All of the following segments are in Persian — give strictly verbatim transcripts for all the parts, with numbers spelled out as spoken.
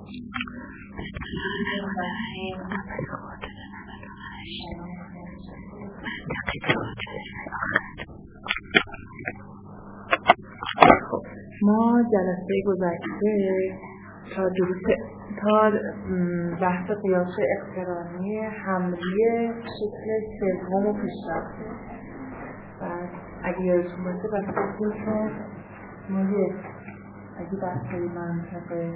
ما جلسه گذشته تا دروس تا بحث قیاس اقترانی حملی شکل سوم رو پیش رفتیم. بعد اگه یادتون باشه بحث گفتیم که ما یک اگه بحث منطقه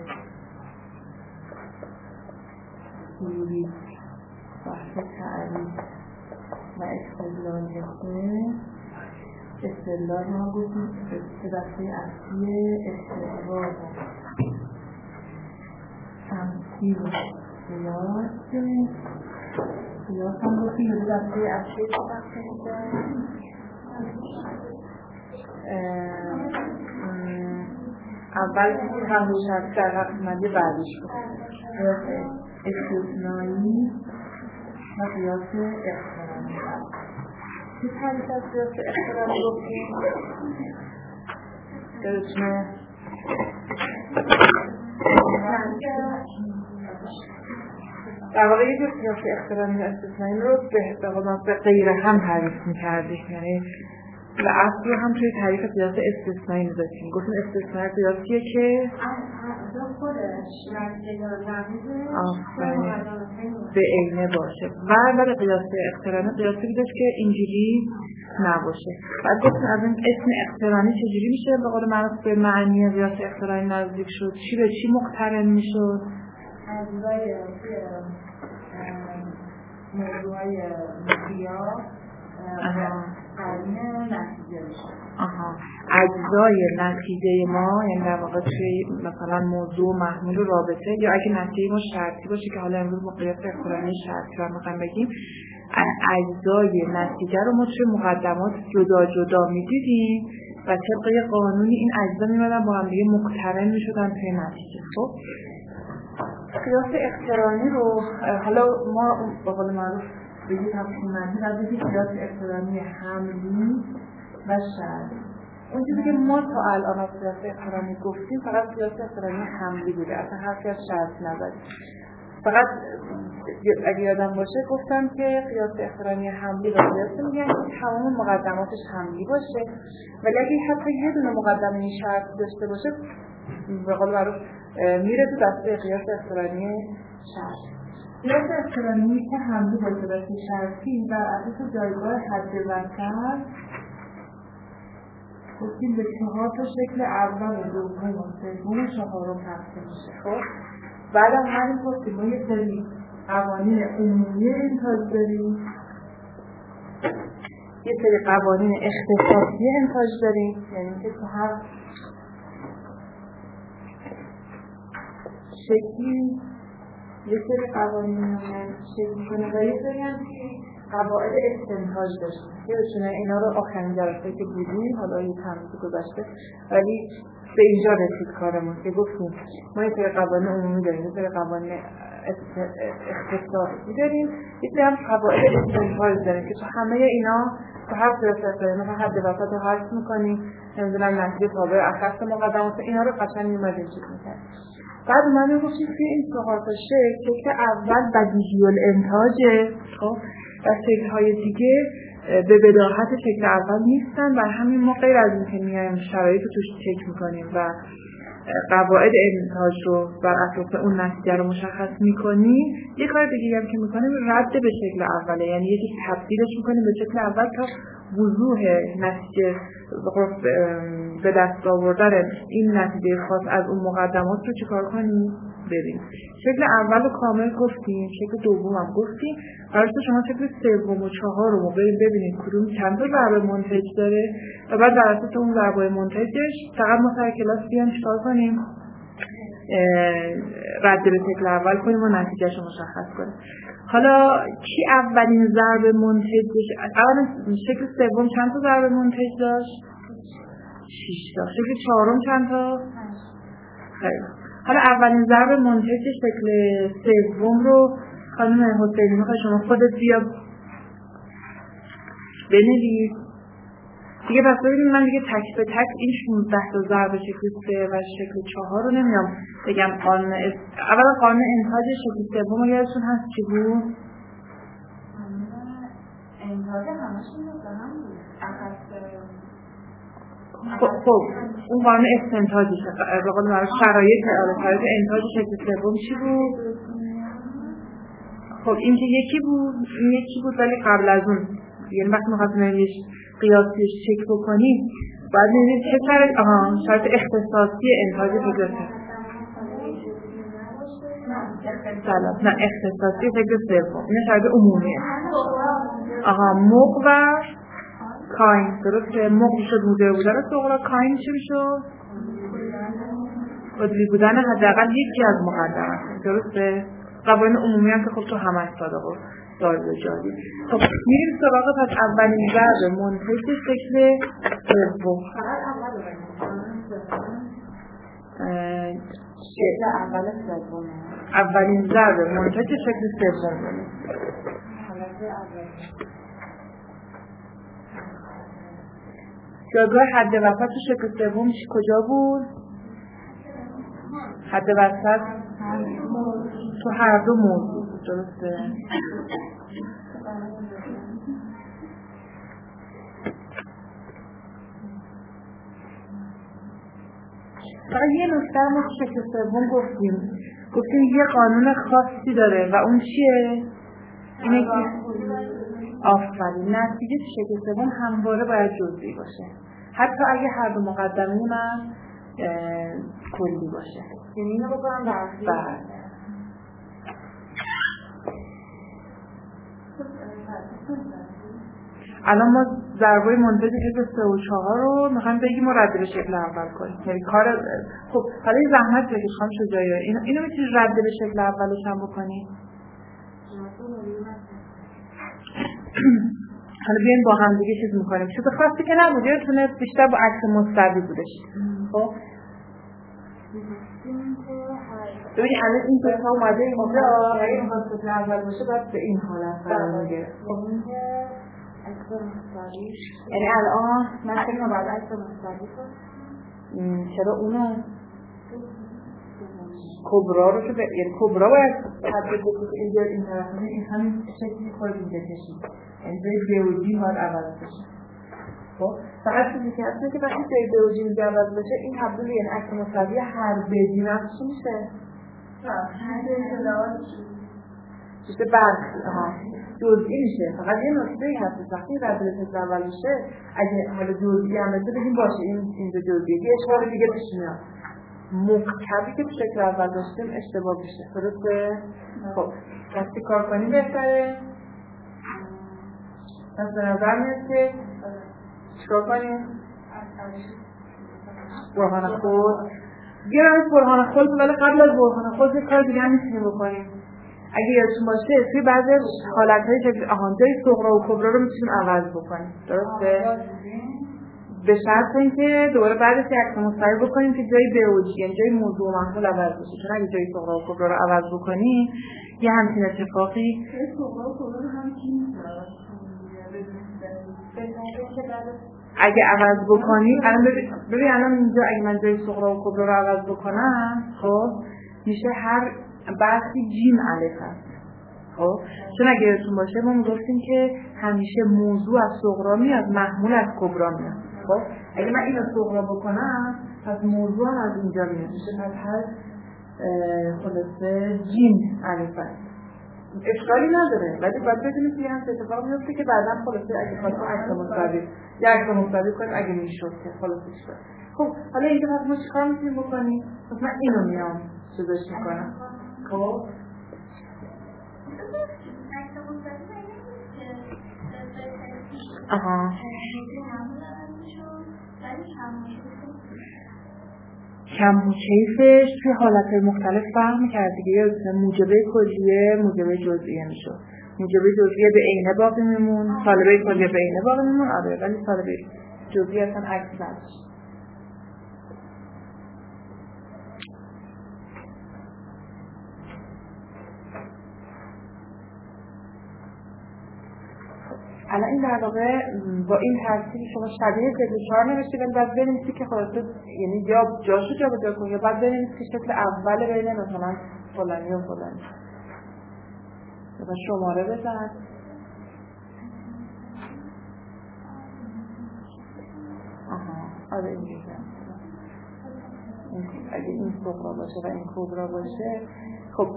سیری بحث تعریف و استدلال هسته استدلال ما گفتیم که دسته اصلی استدلال تمثیل و قیاس قیاس هم گفتیم که دسته اصلی دسته میده. اول که هم روشن در حقیقت بعدش بود قیاس استثنایی و قیاس اقترانی. چه تعریف از قیاس اقترانی گفتیم؟ یادتونه؟ در واقع یه جور قیاس اقترانی و استثنایی رو به غیر هم تعریف می‌کردیم، یعنی و اصل هم توی تعریف قیاس استثنایی می‌ذاشتیم. گفتیم استثنایی قیاسیه که خودش نتیجه به عینه باشه و برای قیاس اقترانی قیاسی بودش که اینجوری نباشه. بعد گفتیم از این اسم اقترانی چجوری میشه به قول معروف به معنی قیاس اقترانی نزدیک شد؟ چی به چی مقترن میشد؟ اجزای موضوعی قیاس قرینه نتیجه میشه. آها اجزای نتیجه ما، یعنی در واقع توی مثلا موضوع محمول رابطه یا اگه نتیجه ما شرطی باشه که حالا امروز قیاس اقترانی شرطی رو می‌خوایم بگیم، اجزای نتیجه رو ما توی مقدمات جدا جدا می‌دیدیم و طبق یه قانونی این اجزا می‌مدن با هم دیگه مقترن می‌شدن توی نتیجه. خب قیاس اقترانی رو حالا ما به قول معروف بگید تقسیم‌بندی و بگید قیاس اقترانی حملی و شرطی. اون چیزی که ما تا الان از قیاس اقترانی گفتیم فقط قیاس اقترانی حملی بوده، اصلا حرفی از شرط نزدیم. فقط اگه یادم باشه گفتم که قیاس اقترانی حملی و قیاس میگن که تمام مقدماتش حملی باشه، ولی اگه حتی یه دونه مقدمه شرط داشته باشه به قول معروف میره تو دسته قیاس اقترانی شرط. قیاس اقترانی که حملی باشه دسته شرطی بر اساس جایگاه حد وسط گفتیم به چهار تا شکل اول و دوم و سوم و چهارم تقسیم میشه. خب بعد هم همین گفتیم ما یه سری قوانین عمومی انتاج داریم، یه سری قوانین اختصاصی انتاج داریم، یعنی که تو هر شکلی یه سری قوانین رو شکل کنه و یه سری هم قواعد استنتاج داشتیم. یادتونه اینا رو آخرین جلسه که بودیم حالا یه تمرین گذشته ولی به اینجا رسید کارمون که گفتیم ما یه سری قوانین عمومی داریم، یه سری قوانین اختصاصی داریم، یه سری هم قواعد استنتاج داریم که تو همه اینا تو هر درست داریم، مثلا حد وسط رو حذف می‌کنیم، نمیدونم نتیجه تابع اخص مقدمات، اینا رو قشنگ می‌اومدیم چیز می‌کردیم. بعد اومدیم گفتیم که این چهار تا شکل شکل اول بدیهی الانتاجه، خب و شکل‌های دیگه به بداهت شکل اول نیستن و همین ما غیر از این که میایم شرایط رو توش چک میکنیم و قواعد انتاج رو بر اساس اون نتیجه رو مشخص میکنیم، یه کار دیگه هم که میکنیم رد به شکل اوله، یعنی یکی تبدیلش میکنیم به شکل اول تا وضوح نتیجه به دست آوردن این نتیجه خاص از اون مقدمات رو چیکار کنیم ببینیم. شکل اول رو کامل گفتیم، شکل دوم هم گفتیم. قراره شما شکل سوم و چهارم رو ببینید کدوم چند تا ضرب منتج داره و بعد در اساس اون ضرب منتجش فقط ما سر کلاس بیایم چیکار کنیم رد به شکل اول کنیم و نتیجهش رو مشخص کنیم. حالا کی اولین ضرب منتجش؟ اولا شکل سوم چند تا ضرب منتج داشت؟ شش تا. شکل چهارم چند تا؟ خیلی. حالا اولین ضرب منتج شکل سوم رو خانم حسینی میخوای شما خودت بیا بنویس. دیگه پس ببینیم من دیگه تک به تک این شانزده تا ضرب شکل سه و شکل چهار رو نمیام بگم قانون اس... اولا قانون انتاج شکل سوم یادتون هست چی بود؟ انتاج همشون رو به هم بود. خب خب اون قانون استنتاجش به قول معروف شرایط شرایط انتاج شکل سوم چی بود؟ خب این که یکی بود این یکی بود ولی قبل از اون یعنی وقتی می‌خواستیم یه قیاسیش چک بکنیم باید ببینید چه شرایط آها شرایط اختصاصی انتاج شکل سوم نه اختصاصی شکل سوم این شرایط عمومیه آها مق و کاین درسته مق شد موجب بودن صغرا کاین چی میشد؟ عضوی بودن حداقل یکی از مقدمات درسته؟ قوانین عمومی هم که خب تو همه صادق و دارد و جاری. خب میریم سراغ پس اولین ضرب منتج شکل سوم. فقط اول شکل اول سوم اولین ضرب منتج شکل سوم حالت اول جایگاه حد وسط تو شکل سوم کجا بود؟ حد وسط تو هر دو موضوع بود درسته؟ فقط یه نکته ما تو شکل سوم گفتیم گفتیم یه قانون خاصی داره و اون چیه؟ اینه که آفرین نتیجه تو شکل سوم همواره باید جزئی باشه حتی اگه هر دو مقدمه من کلی باشه یعنی اینو بکنم برخی بله الان ما ضربای منتج شکل سه و چهار رو میخوایم بگیم و رد به شکل اول کنیم یعنی کار خب حالا این زحمت بکش خواهم شجاعی اینو, اینو میتونی رد به شکل اولش هم بکنی حالا بیاین با هم دیگه چیز میکنیم چیز خاصی که نبود یادتونه بیشتر با عکس مستوی بودش خب ببینید الان این دو تا اومده اینجا اگه این خاصیت اول باشه باید به این حالت قرار میگیره خب این که عکس مستوی یعنی الان من خیلی باید عکس مستوی کنم چرا اونو کبرا رو که ب... یعنی کبرا باید تبدیل بکنید اینجا این طرف این همین شکلی خود اینجا کشید یعنی جای بیوجی باید عوض بشه خب فقط چیزی که هست که وقتی جای بیوجی اینجا عوض بشه این تبدیل یعنی عکس مستوی هر بیوجی هم چی میشه؟ هر بیوجی لحاظ میشه برخی ها جزئی میشه فقط یه نکته هست وقتی رد به شکل اول میشه اگه حالا جزئی هم بشه بگیم باشه این اینجا جزئیه یه اشکال دیگه پیش میاد مکتبی که تو شکل اول داشتیم اشتباه میشه درسته؟ خب وقتی کار کنیم بهتره پس به نظر میاد که چیکار کنیم؟ برهان خود بیارم برهان خود ولی قبل از برهان خود یه کار دیگه هم میتونیم بکنیم اگه یادتون باشه توی بعضی حالتهای شکل آهانجای صغرا و کبرا رو میتونیم عوض بکنیم درسته؟ به شرط اینکه دوباره بعدش یک عکس مستوی بکنیم که جای بیوجی یعنی جای موضوع و محمول عوض بشه چون اگه جای صغرا و کبرا رو عوض بکنیم یه همچین اتفاقی صغرا و کبرا رو هم چی اگه عوض بکنیم الان ببین الان اینجا اگه من جای صغرا و کبرا رو عوض بکنم خب میشه هر بحثی جیم الف هست خب چون اگه یادتون باشه ما میگفتیم که همیشه موضوع از صغرا میاد محمول از کبرا میاد خب اگه من اینو صغرا بکنم پس موضوع هم از اینجا میاد میشه پس هر خلاصه جیم الف هست اشکالی نداره ولی باید بدونید که همچه اتفاق میفته که بعدا خلاصه اگه خواستم عکس مستوی یا عکس مستوی کنیم اگه میشد که خلاصه شد خب حالا اینجا پس ما چیکار میتونیم بکنیم؟ پس من اینو میام چیزش میکنم خب آها کم و کیفش توی حالتهای مختلف فرق می‌کرد دیگه موجبه کلیه موجبه جزئیه میشد موجبه جزئیه به عینه باقی میمون طالبه کلیه به عینه باقی میمون آره ولی طالبه جزئیه اصلا عکس نداشت الان این در واقع با این ترتیب شما شبیه ضد چهار نوشته ولی باید بنویسی که خلاصه یعنی یا جاشو جابجا کنی یا باید بنویسی که شکل اول بین مثلا فلانی و فلانی. مثلا شماره بزن. آها آره اینجوری اگه این کبرا باشه و این کبرا باشه خب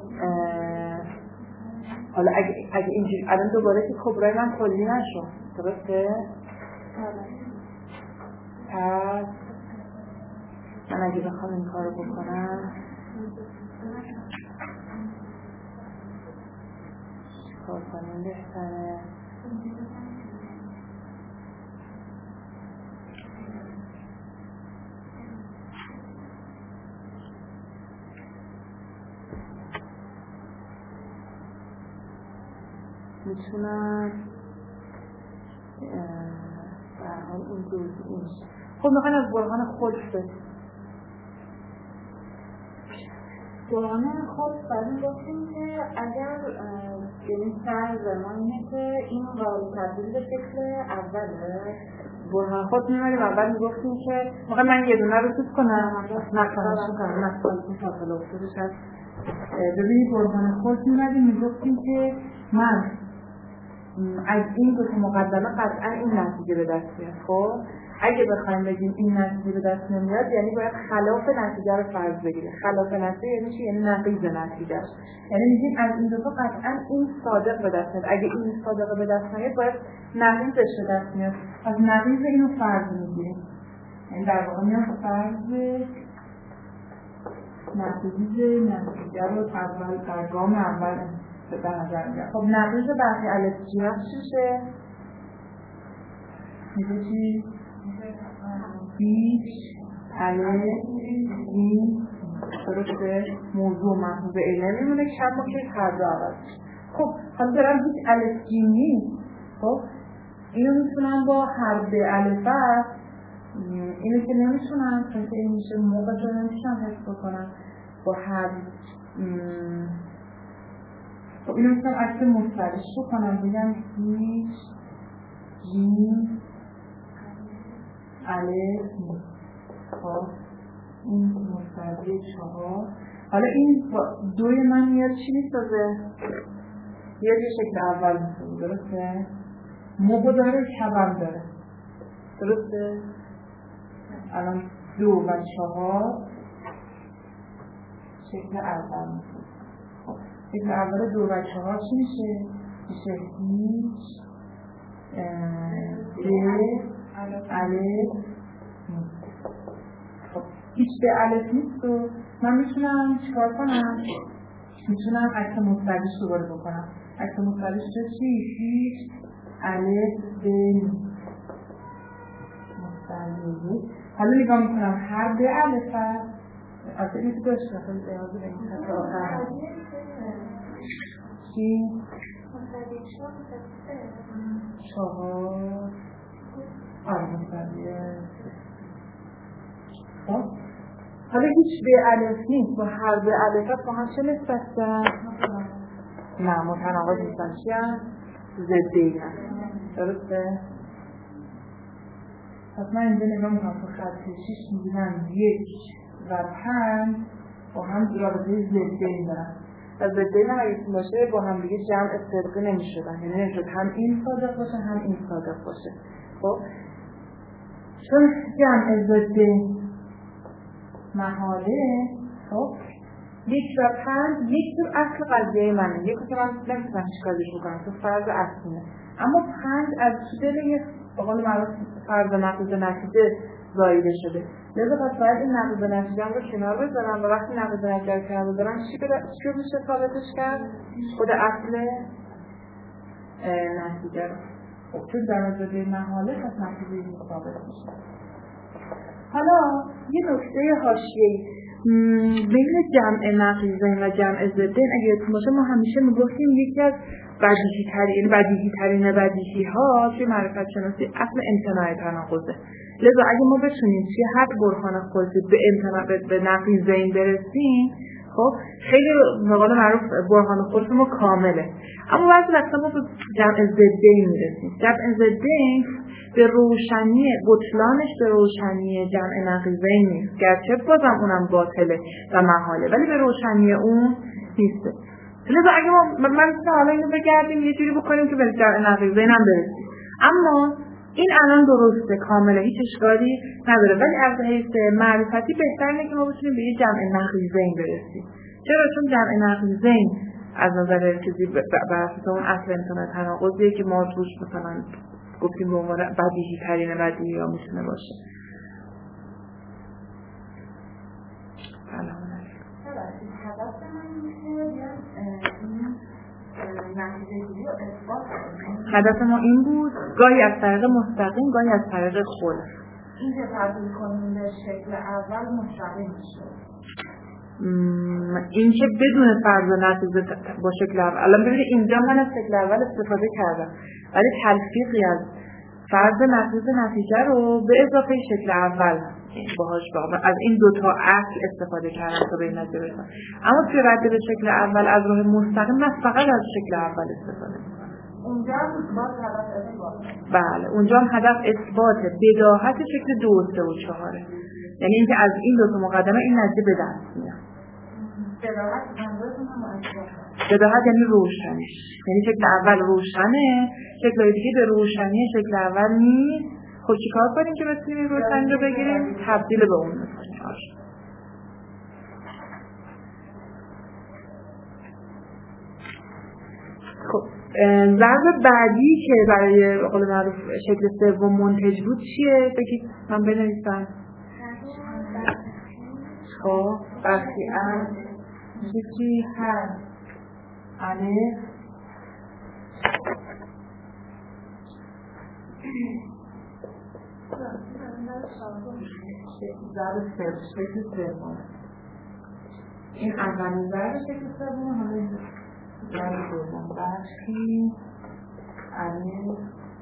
حالا اگه اگه اینجوری الان دوباره که کبرای من کلی نشد درسته؟ پس من اگه بخوام این کارو بکنم چیکار کنیم بهتره؟ میتونم در حال اون دوزی این خب میخواین از برهان خود بسید برهان خود برای گفتیم که اگر یعنی فرض ما اینه که این قابل تبدیل به شکل اوله برهان خود میماریم اول میگفتیم که موقع من یه دونه رو توب کنم نکنم کنم نکنم فاصله افتادش هست ببینید برهان خود میماریم میگفتیم که من از این دو تا مقدمه قطعا این نتیجه به دست میاد. خب اگه بخوایم بگیم این نتیجه به دست نمیاد یعنی باید خلاف نتیجه رو فرض بگیریم. خلاف نتیجه یعنی چی؟ یعنی نقیض نتیجه. یعنی میگیم از این دو تا قطعا این صادق به دست میاد. اگه این صادق به دست نیاد باید نقیضش به دست میاد. از نقیض اینو فرض میگیریم. یعنی در واقع میاد فرض نتیجه نتیجه رو اول در گام اول به نظر میاد. خب نقیض برخی الف جی چیشه؟ میگه چی؟ هیچ الف جی درسته موضوع محبوب اینه میمونه شب ما که هر دو عوض. خب حالا دارم هیچ الف جی نیست. خب اینو میتونم با حرف الف اینو که نمیتونم چون که این میشه موقع جو نمیتونم حفظ بکنم با حرف خب اینو میتونم عکس مستقیش بکنم بگم هیچ جی الف خب این مستقی چهار حالا این دوی من میاد چی میسازه؟ یه یه شکل اول میسازه درسته؟ موقع داره شبم داره درسته؟ الان دو و چهار شکل اول میسازه. خب شکل اول دو و چهار چی میشه؟ میشه هیچ به الف نیست. خب هیچ به الف نیست و من میتونم چیکار کنم؟ میتونم عکس مستقیش دوباره بکنم. عکس مستقیش چی؟ هیچ الف به نیست مستقیش. حالا نگاه میکنم هر به الف هست از این که داشت خیلی بیازه به این خط آخر چی؟ چهار آره مستقیه. خب حالا هیچ به الف نیست با هر به الف هست با هم چه نسبت دارن؟ نه متناقض نیستن. چی هم؟ ضدی هم درسته؟ پس من اینجا نگاه میکنم تو خط شیش میبینم یک و پنج با هم رابطه ضدی دارن و ضدی هم اگه باشه با هم دیگه جمع صدقی نمیشدن. یعنی نمیشد هم این صادق باشه هم این صادق باشه. خب چون جمع ضدی محاله خب یک و پنج یک تو اصل قضیه منه. یک که من نمیتونم چیکارش بکنم تو فرض اصلیه اما پنج از تو دل یه بقول معروف فرض نقیض نتیجه زایده شده. لذا پس باید این نقیض نتیجه رو کنار بذارم و وقتی نقیض نتیجه رو کنار بذارم چی رو میشه ثابتش کرد؟ خود اصل نتیجه رو. خب چون در زده محاله پس نتیجه این ثابت میشه. حالا یه نکته حاشیه‌ای بین جمع نقیضین و جمع ضدین اگه یادتون باشه ما همیشه میگفتیم یکی از بدیهی ترین یعنی بدیهی ترین بدیهی ها توی معرفت شناسی اصل امتناع تناقضه. لذا اگه ما بتونیم توی هر برهان خودی به امتناع به نقیضین برسیم خب خیلی به قول معروف برهان خودت ما کامله، اما بعضی وقتا ما به جمع ضدین میرسیم. جمع ضدین به روشنی بطلانش به روشنی جمع نقیضین نیست، گرچه بازم اونم باطله و محاله، ولی به روشنی اون نیسته. لذا اگه ما من مثلا حالا اینو بگردیم یه جوری بکنیم که به جمع نقیضین هم برسیم، اما این الان درسته کامله هیچ اشکالی نداره، ولی از حیث معرفتی بهتره که ما بتونیم به یه جمع نقیضین برسیم. چرا؟ چون جمع نقیضین از نظر چیزی بر اساس اون اصل امتناع تناقضیه که ما توش مثلا گفتیم به عنوان بدیهی ترین بدیهی ها میتونه باشه. سلام علیکم. هدف من اینه هدف ما این بود گاهی از طریق مستقیم گاهی از طریق خلف. این که تبدیل کنیم به شکل اول مستقیم میشه، این که بدون فرض نتیجه با شکل اول. الان ببینید اینجا من از شکل اول استفاده کردم ولی تلفیقی از فرض نتیجه نتیجه رو به اضافه شکل اول باهاش با از این دوتا اصل استفاده کردم تا به این نتیجه برسم. اما توی رد به شکل اول از راه مستقیم من فقط از شکل اول استفاده میکنم. اونجا هم باز هدف اثبات. بله اونجا هم هدف اثبات بداهت شکل دو و سه و چهاره، یعنی اینکه از این دو تا مقدمه این نتیجه به دست میاد. بداهت منظورتون هم اثبات. بداهت یعنی روشنش، یعنی شکل اول روشنه، شکل دیگه به روشنی شکل اول نیست. خب چیکار کنیم که بتونیم روشنی رو بگیریم؟ تبدیل به اون میکنیم. خب ضرب بعدی که برای قول معروف شکل سوم منتج بود چیه؟ بگید من بنویسم. خب بخشی ام میشه چی؟ هست الف ضرب سوم شکل سوم. این اولین ضرب شکل سوم، حالا ضرب دوم بخشی الف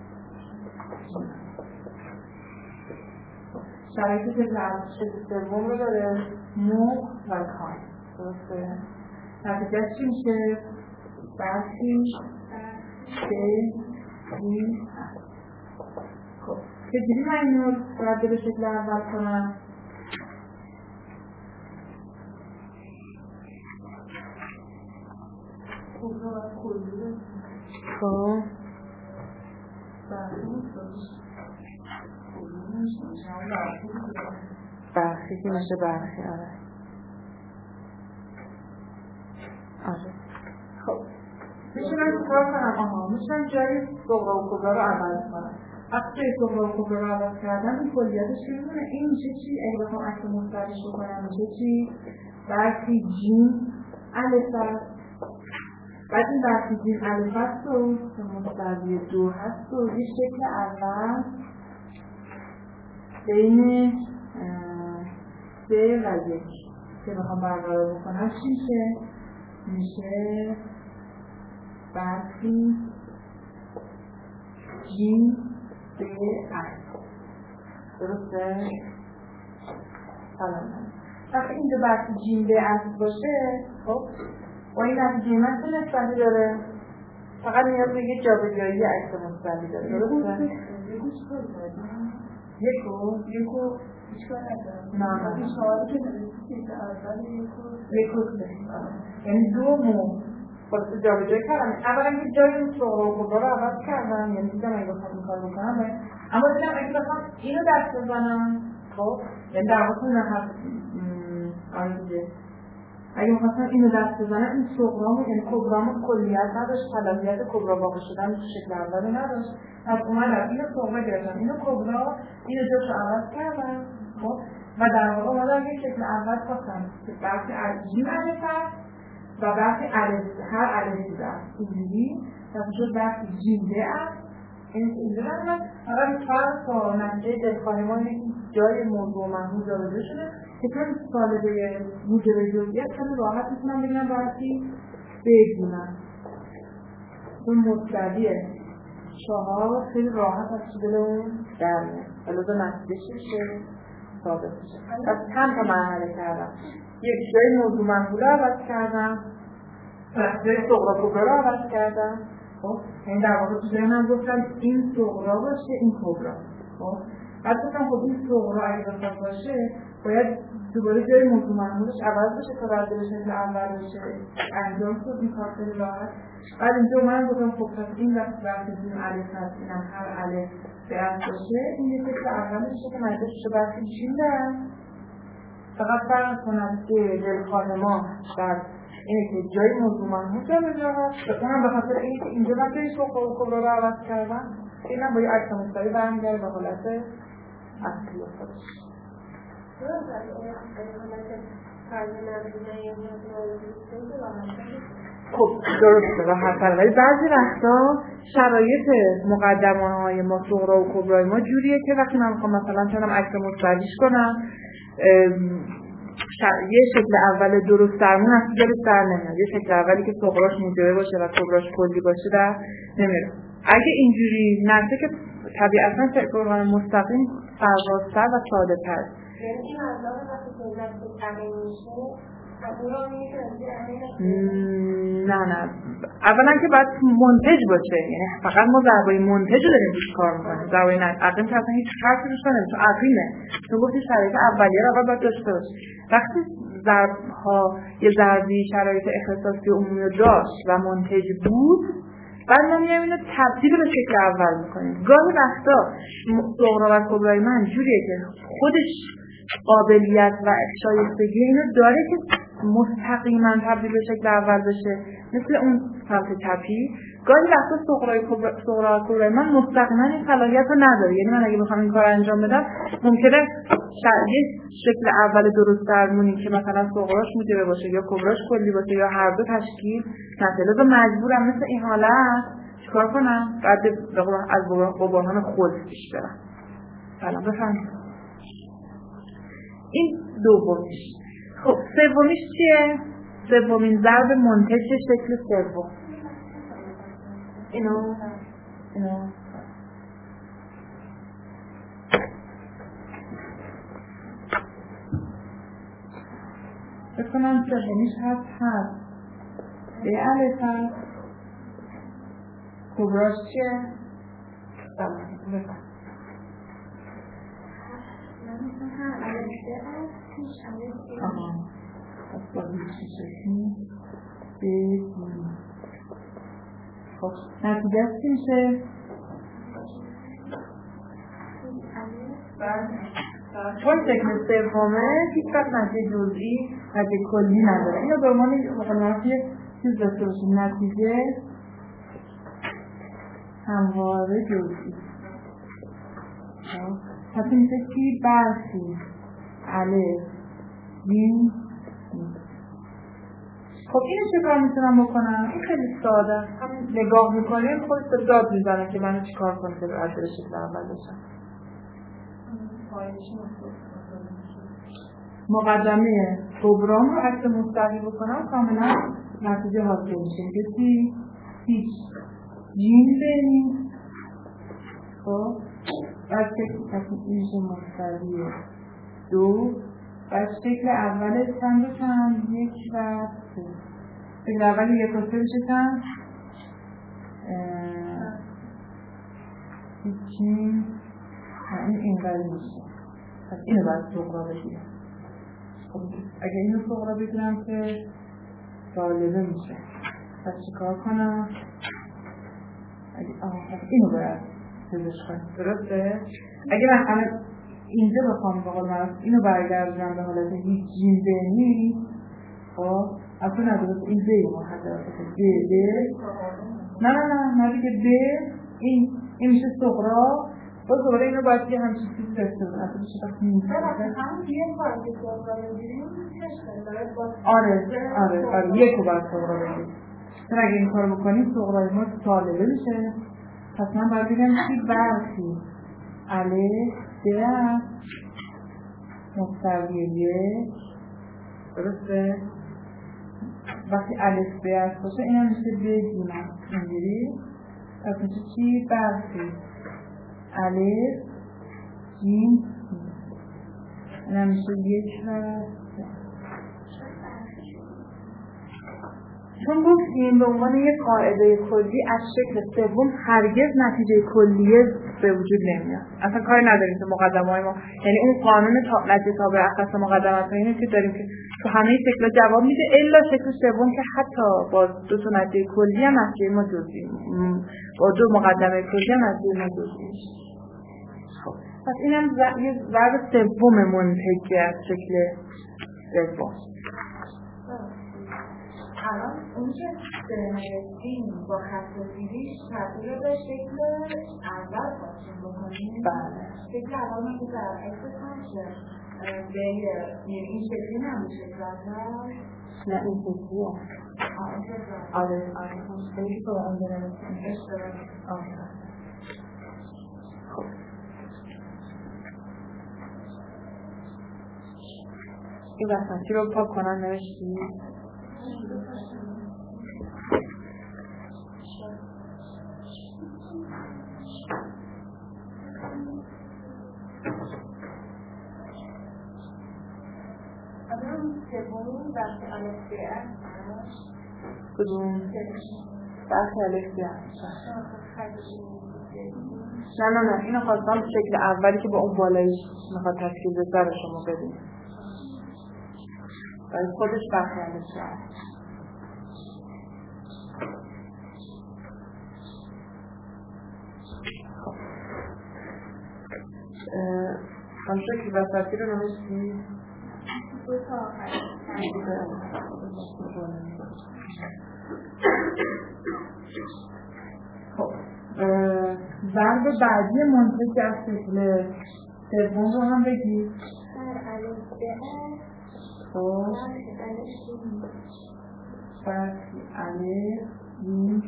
شرایط شکل سوم رو داره مو و کان، درسته؟ نتیجهش چی میشه؟ بخشی سه این هست. خب چجوری من این رو رد به شکل اول کنم؟ خب برخی که میشه برخی. آره آره خب میشه من کار کنم. آها میشه جای صغرا و کبرا رو عوض کنم. وقتی صغرا و کبرا رو عوض کردم این کلیتش چی میمونه؟ این میشه چی؟ اگه بخوام عکس مستقیمش بکنم میشه چی؟ برخی جیم الف است. بعد این برخی جیم الف هست و مستقیم دو هست و یه شکل اول بین سه و یک که بخوام برقرار بکنم چی میشه؟ میشه برخی جیم به الف. درسته؟ سلام. وقتی اینجا برخی جیم به الف باشه خب با این نتیجه من چه نسبتی داره؟ فقط نیاز به یه جابجایی عکس مثبتی داره. درسته؟ یکو یکو هیچ کار نداره. نه نه شعاری که نوشتی که اول یکو یکو یعنی دو مو واسه جابجایی کردم. اولا یه جایی صغرا و کبرا رو عوض کردم، یعنی دیدم اگه بخوام این کار بکنم، اما دیدم اگه بخوام اینو دست بزنم خب یعنی در واقع نه هست آره دیگه اگه می‌خواستم اینو دست بزنم این صغرامو یعنی کبرامو کلیت نداشت، طلبیت کبرا واقع شدن تو شکل اول نداشت. پس اومدم اینو صغرا گرفتم، اینو کبرا، اینو جاشو عوض کردم خب و در واقع اومدم یه شکل اول ساختم که بخشی از جیم الف هست و بخشی الف هر الفی دست اینجوری پس شد بخشی جیم به است. این اینجا هم فقط فرق با نتیجه دلخواهی ما اینه که جای موضوع و محمول جابجا شده که چون طالبه موجب جزئیات خیلی راحت میتونم بگم برای بگیرم اون مطلبیه چهار خیلی راحت از چی دلمون در میاد، البته نتیجه چی میشه ثابت میشه. پس چند تا مرحله کردم. یک جای موضوع محمول رو عوض کردم، جای صغرا کبرا رو عوض کردم. خب این در واقع تو ذهنم گفتم این صغرا باشه این کبرا. خب بعد گفتم خب این صغرا اگه بخواد باشه باید دوباره جای موضوع محمولش عوض بشه تا بعد به شکل اول بشه. انجام شد این کار خیلی راحت. بعد اینجا من گفتم خب پس این وقت وقتی این الف هست اینم هر الف به اصل باشه این یه شکل اول میشه که مجبور شده برخی چیندم. فقط فرق کنم که دلخواه ما در اینه که جای موضوع محمول جا بجا هست بکنم به خاطر اینه که اینجا من جای صغرا و کبرا رو عوض کردم اینم با یه عکس مستقیم برمیگرده به حالت اصلی خودش. خب درسته راحت‌تره، ولی بعضی وقتا شرایط مقدمه‌های ما صغرا و کبرای ما جوریه که وقتی من میخوام مثلا چنم عکس مستقیمش کنم یه شکل اول درست درمون از جلوش در نمیاد، یه شکل اولی که صغراش موجبه باشه و کبراش کلی باشه در نمیاد. اگه اینجوری نشه که طبیعتاً فکرهای مستقیم فربازتر و ساده تر. یعنی این مطلب وقتی که دست تغییر میشه نه نه اولا که باید منتج باشه، یعنی فقط ما ضربای منتج رو داریم روش کار میکنیم، ضربای عقیم که اصلا هیچ فرقی روش نداره، چون عقیمه. تو گفتی شرایط اولیه رو اول باید داشته باشه. وقتی ضربها یه ضربی شرایط اختصاصی عمومی رو داشت و منتج بود بعد ما میایم اینو تبدیل به شکل اول میکنیم. گاهی وقتا صغرا و کبرای من جوریه که خودش قابلیت و شایستگی اینو داره که مستقیما تبدیل به شکل اول بشه، مثل اون سمت چپی. گاهی وقتا صغرای کبرا صغرا و کبرای من مستقیما این صلاحیت رو نداره، یعنی من اگه بخوام این کار انجام بدم ممکنه یه شکل اول درست درمونی که مثلا صغراش موجبه باشه یا کبراش کلی باشه یا هر دو تشکیل نشه، لذا مجبورم مثل این حالت چیکار کنم؟ بعد از باباهان خود پیش برم. سلام بفرمایید. این دومیش. خب سومیش چیه؟ سومین ضرب منتج شکل سوم. اینو اینو بکنم سومیش هست هست به الف هست. کبراش چیه؟ سلام بفرمایید. آها از باید چیزی بگیم. خب نتیجه است که میشه چون شکل سومه هیچ وقت نتیجه جزئی نتیجه کلی نداره. اینو به عنوان مقدمات یه چیز داشته باشیم، نتیجه همواره جزئی. پس میشه چی؟ برخی الف این. خب اینو چه کار میتونم بکنم؟ این خیلی ساده، هم نگاه میکنیم خودت داد میزنه که منو چی کار کنه که به عدل شکل اول بشم. مقدمه کبرام رو عکس مستقیم بکنم کاملا نتیجه حاصل میشه. میگه چی؟ هیچ جین بریم. خب از شکل میشه مستقیه دو از شکل اول چند و چند یک و سه. شکل اول یک و سه بشه چند؟ هیچین این اینقدر میشه. پس اینو باید صغرا بگیرم. خب اگه اینو صغرا بگیرم که سالبه میشه. پس چیکار کنم؟ اگه اینو باید پزش کنم. درسته؟ اگه من همه اینجا بخوام به قول معروف اینو برگردونم به حالت هیچ جین بینی، خب اصلا ندارست این بی ما حضرت بی بی نه نه نه نه دیگه بی این این میشه صغرا. باز دوباره اینو باید یه همچین چیزی داشته بودن اصلا میشه وقتی نیست آره آره آره یک رو باید صغرا بگیم. چون اگه این کار بکنیم صغرای ما سالبه میشه. پس من باید بگم چی برخی الف ده مستوی یک. درسته؟ وقتی الف به است باشه این هم میشه بگیمم اینجوری. پس میشه چی؟ برخی الف جیم این هم میشه یک و چون گفتیم به عنوان یک قاعده کلی از شکل سوم هرگز نتیجه کلیه به وجود نمیاد. اصلا کاری نداریم که مقدمه‌های ما، یعنی اون قانون تا نتیجه تابع اخص مقدمات اینه که داریم که تو همه شکل‌ها جواب میده الا شکل سوم که حتی با دو تا نتیجه کلی هم نتیجه ما جزئی، با دو مقدمه کلی هم نتیجه ما جزئی. خب پس اینم یه ضرب سوم منتج از شکل سوم. الان اون که دین با خط سیریش تبدیل به شکل اول باشیم بکنیم. بله. شکل اول ما که در عکس کنشه به این شکلی نمیشه اول؟ نه این شکلی هم. آره آره خیلی که تو اون داره اشتراک. آره. خب. این وسطی رو پاک کنن نوشتی؟ کدوم؟ بحث الکسی هست نه نه نه اینو خواستم شکل اولی که با اون بالایی میخواد تشکیل بده رو شما ببینید ولی خودش بحث الکسی هست. هم شکل وسطی رو نمیشتی؟ دو تا آخری خب ضرب بعدی منتج از شکل سوم رو هم بگید. در الکسی خب فرقی الف این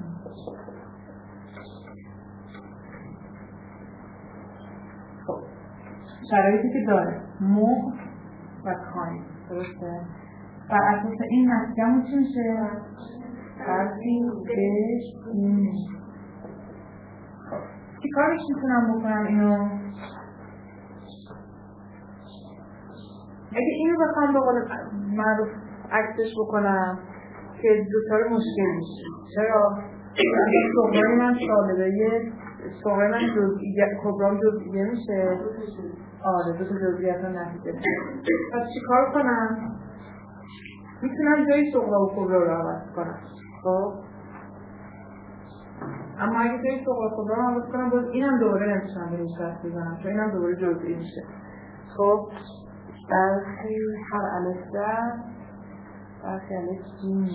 خب شرایطی که داره مخ و کاین درسته؟ بر اساس این نتیجه‌مون چی میشه؟ فرقی بهش این خب چی کارش میتونم بکنم اینو؟ اگه اینو بخوام به قول معروف عکسش بکنم که دوتار مشکل میشه. چرا؟ صغرای من سالبه صغرای من جزئیه کبرام جزئیه میشه. آره دو تا جزئیات رو نتیجه میشه. پس چی کار کنم؟ میتونم جای صغرا و کبرا رو عوض کنم. خب اما اگه جای صغرا و کبرا رو عوض کنم باز اینم دوباره نمیتونم به این شرط بزنم چون اینم دوباره جزئی میشه. خب برخی هر الف در برخی الف جیم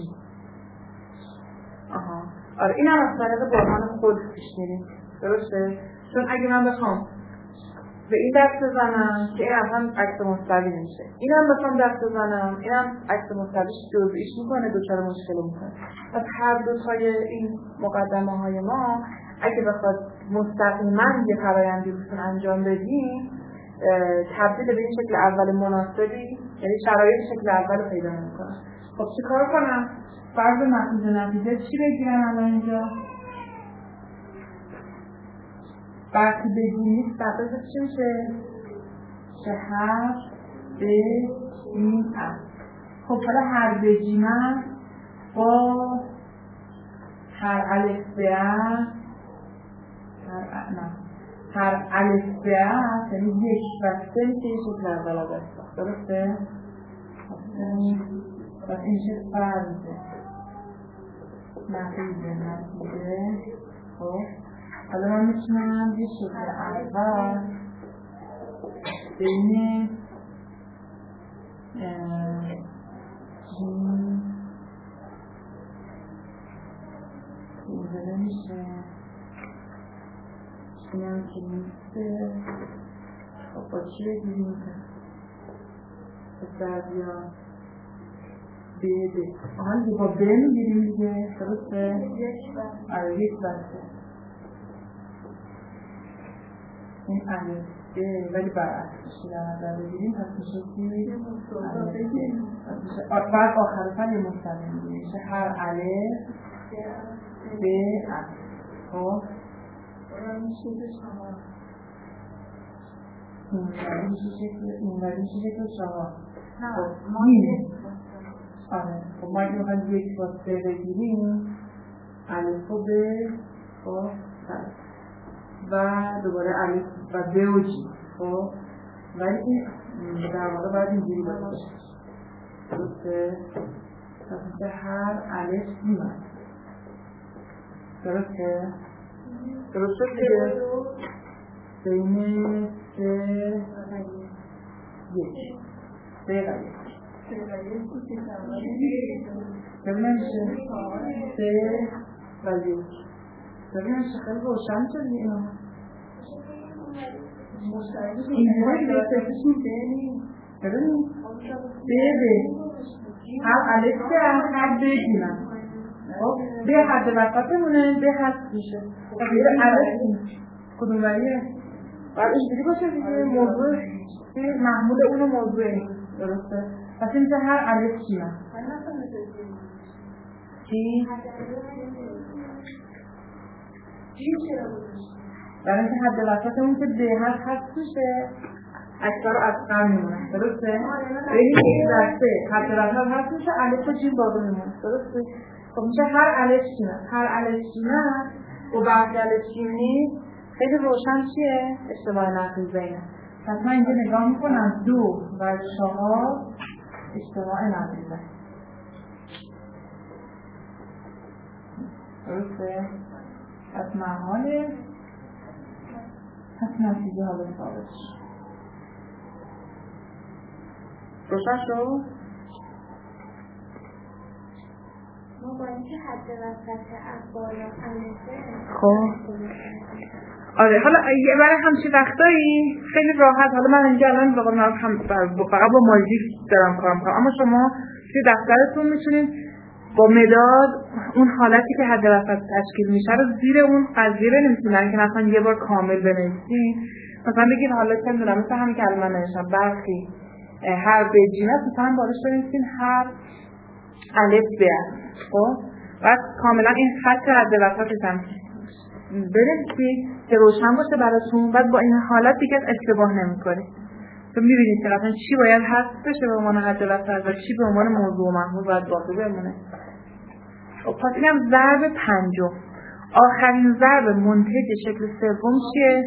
آها آره این هم از طریق برهان خود پیش میریم درسته؟ چون اگه من بخوام به این دست بزنم که این اصلا عکس مستوی میشه این هم بخوام دست بزنم این هم عکس مستویش جزئیش میکنه دوچار مشکل میکنه. پس هر دوتای این مقدمه های ما اگه بخواد مستقیما یه فرآیندی بهتون انجام بدیم تبدیل به این شکل اول مناسبی یعنی شرایط شکل اول رو پیدا نمی‌کنه. خب چی کار کنم؟ فرض نتیجه نتیجه چی بگیرم الان اینجا؟ وقتی بگیرید بقیه چی میشه؟ که هر به این است. خب حالا هر بگیرم با هر الف به است هر نه هر الف به است یعنی یک و سه میشه یک شکل اول از است درسته؟ و این شکل فرضه نتیجه نتیجه خب حالا من میتونم یه شکل اول بین اینجا میشه اینم که نیسته خب با چی بگیریم که دربیان ب ب آن با ب میگیریم دیگه درسته؟ آره یک بسته این الف ب ولی برعکسش در نظر بگیریم پس میشه که بعد آخر سر یه مستقیم میگیریم میشه هر الف ب الف خب این ولی میشه شکل این ولی میشه شکل شما اینه آره خب ما اگه میخوایم یک با سه بگیریم الف و ب خب و دوباره الف و ب و جی خب ولی این در واقع باید اینجوری باشه درسته؟ پس هر الف میمونه درسته؟ درسته دیگه بین سه یک سه و یک ببینم چه سه و یک ببینم چه خیلی روشن شد اینا اینجوری که سهشون ببینیم سه به هر الف به هر بگیرم خب به حد وسطمونه به حد میشه غیر الف کدوم وریه باید اینجوری باشه دیگه موضوع محمول اونو موضوع درسته پس اینجا هر الف چی هم چی؟ برای اینکه حد وسطمون که به حد حد میشه اکثر از قرم میمونه درسته؟ بینی که درسته حد وسط حد میشه الف و جیم باقی میمونه درسته؟ خب میشه هر الف چی نه هر الف چی نه و برخی الف چی نیست خیلی روشن چیه؟ اشتباه نقیزه اینه پس من اینجا نگاه میکنم دو و چهار اشتباه نقیزه درسته؟ پس محاله پس نتیجه ها به ثابت شد روشن شد؟ ما با اینکه حد وسط از بالا الفه خب آره حالا یه برای همچین وقتایی خیلی راحت حالا من اینجا الان واقعا هم فقط با مالدیف دارم کار میکنم اما شما توی دفترتون میتونید با مداد اون حالتی که حد وسط تشکیل میشه رو زیر اون قضیه بنویسین که مثلا یه بار کامل بنویسین مثلا بگید حالا چه میدونم مثلا همین که الان من نوشتم برخی هر بجینه مثلا بالاش بنویسین هر الف ب خب بعد کاملا این خط حد وسطش هم بنویسید که روشن باشه براتون بعد با این حالت دیگه اشتباه نمی‌کنید تو می‌بینید که مثلا چی باید حذف بشه به عنوان حد وسط و چی به عنوان موضوع محمول باید باقی بمونه خب پس اینم ضرب پنجم آخرین ضرب منتج شکل سوم چیه؟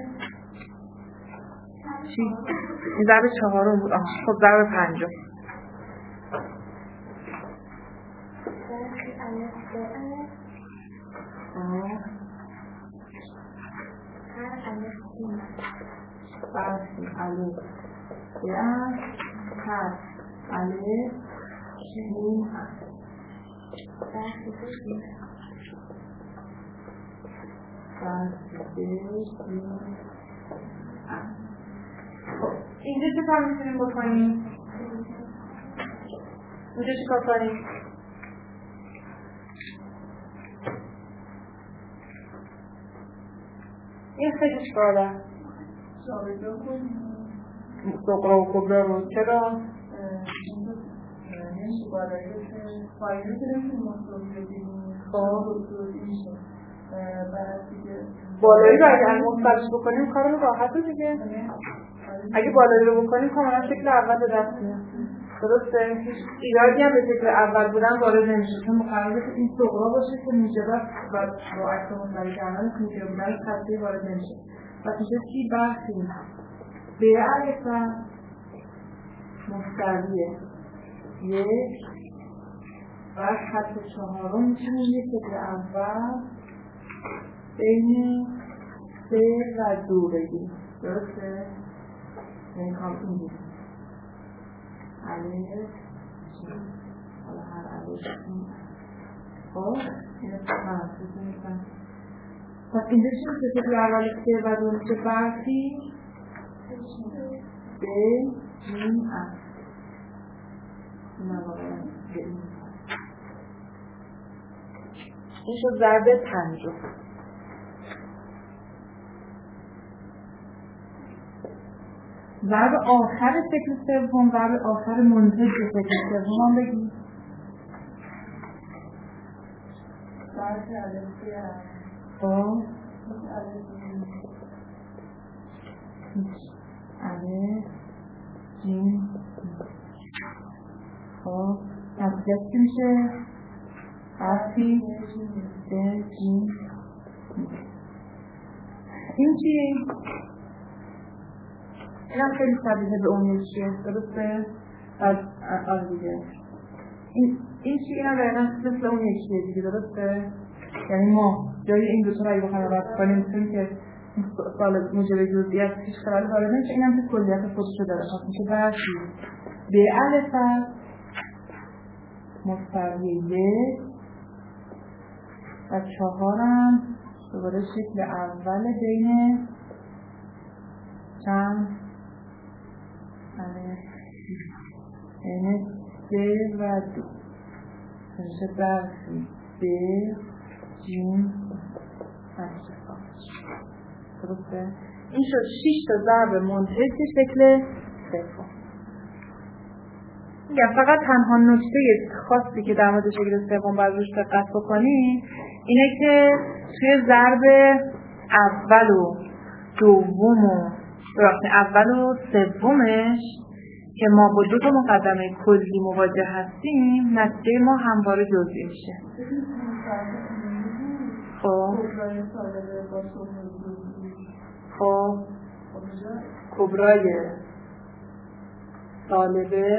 چی؟ این ضرب چهارم بود خب ضرب پنجم برخی الف به هر الف جیم برخی به جیم خب اینجا چه کار میتونیم بکنیم؟ اینجا چه کار کنیم؟ این خیلی چکاره جابجا کنیم سقرا و کبرا رو چرا؟ نمیشه بالایی رو که فایلی که نمیشه مصروف بگیریم خب بعد دیگه بالایی رو اگه مصرفش بکنیم کار رو راحت دیگه اگه بالایی رو بکنیم کاملا شکل اول به دست میاد درسته؟ هیچ ایرادی هم به شکل اول بودن وارد نمیشه چون مقرره که این سقرا باشه که موجبه و با عکس منطبق کردن موجب بودن خطی وارد نمیشه و میشه چی برخی به الف مستویه یک و خط چهارم میتونیم یه شکل اول بین سه و دو بگیم درسته؟ یعنی کام اینجوری الف حالا هر الف خب اینه فرصت میکنم پس اینجا چی میشه شکل اول سه و دو میشه برخی به این از این واقعا به این این شد ضرب پنجم ضرب آخر شکل سوم ضرب آخر منتج شکل سوم هم بگید ضرب الفی هست خب الف جیم خب از اصلیت چی میشه؟ اصلی به جیم. این چی؟ این هم خیلی شبیه به اون یکیه، درسته؟ از آن دیگه این این چی؟ این هم دقیقا مثل اون یکیه دیگه، درسته؟ یعنی ما جای این دوتا رایی بخواهیم عوض کنیم میتونیم که سال موجب جزئیات پیش خلال وارد نمیشه. این هم که کلیت خودشو داره، پس میشه برشی به الف مساوی یک و چهارم دوباره شکل اول بین چند بین سه و دو میشه برشی به جیم درسته؟ این شد شش تا ضرب منتهی شکل سوم. میگم فقط تنها نکته خاصی که در مورد شکل سوم باید روش دقت بکنی اینه که توی ضرب اول و دوم و اول و سومش که ما با دو تا مقدمه کلی مواجه هستیم نتیجه ما همواره جزئی میشه. خب خب کبرای سالبه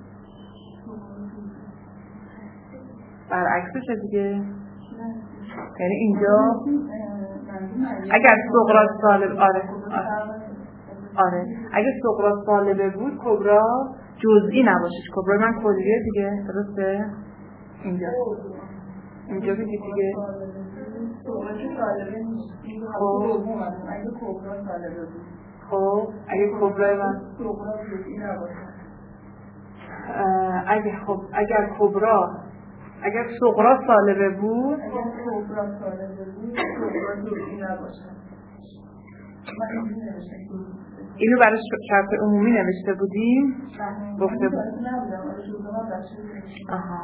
برعکسشه دیگه، یعنی اینجا اگر صغرا سالب آره آره آره اگر صغرا سالبه بود کبرا جزئی نباشه، کبرا من کلیه دیگه، درسته؟ اینجا اینجا بگید دیگه خب خب اگه کبرای من اگه خب اگر کبرا اگر صغرا سالبه بود اگر کبرا سالبه بود کبرا جزئی نباشه. اینو برای شرط عمومی نوشته بودیم گفته بود آها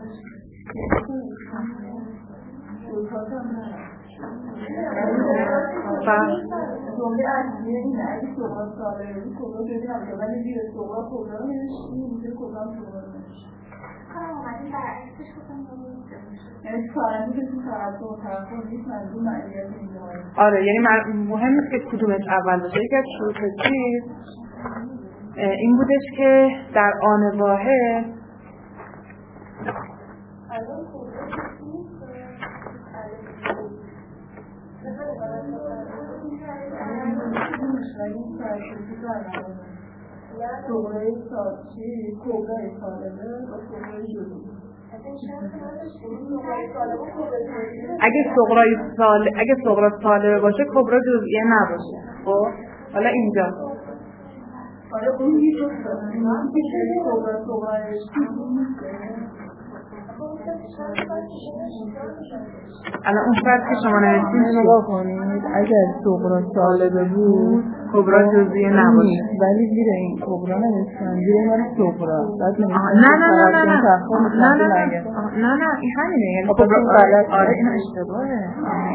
جمله اصلیه اینه اگه صغرا سالبه بود کبرا جزئی نباشه، ولی زیر صغرا کبرا رو نوشتیم اینجا کبرا صغرا رو نوشتیم. اومدیم برعکسش بکنیم یعنی کارنی که تو طرف و طرف و نیست منظور معنیت اینجا هست. آره یعنی مهم نیست که کدومش اول باشه. یکی از شروط چیز این بودش که در آن واحد صغرای سالچی کبرای سالبه و صغرای جزئی. اگه صغرای سال اگه صغرا سالبه باشه کبرا جزئیه نباشه. خب حالا اینجا آره اون میشه که کبرا صغرایش الان اون فرد که شما نوشتید نگاه کنید اگر صغرا سالبه بود کبرا جزئیه نباشه، ولی زیر این کبرا نوشتن زیر این ولی صغرا بعد نه نه نه نه نه نه نه نه نه این همینه یعنی کبرا آره این اشتباهه.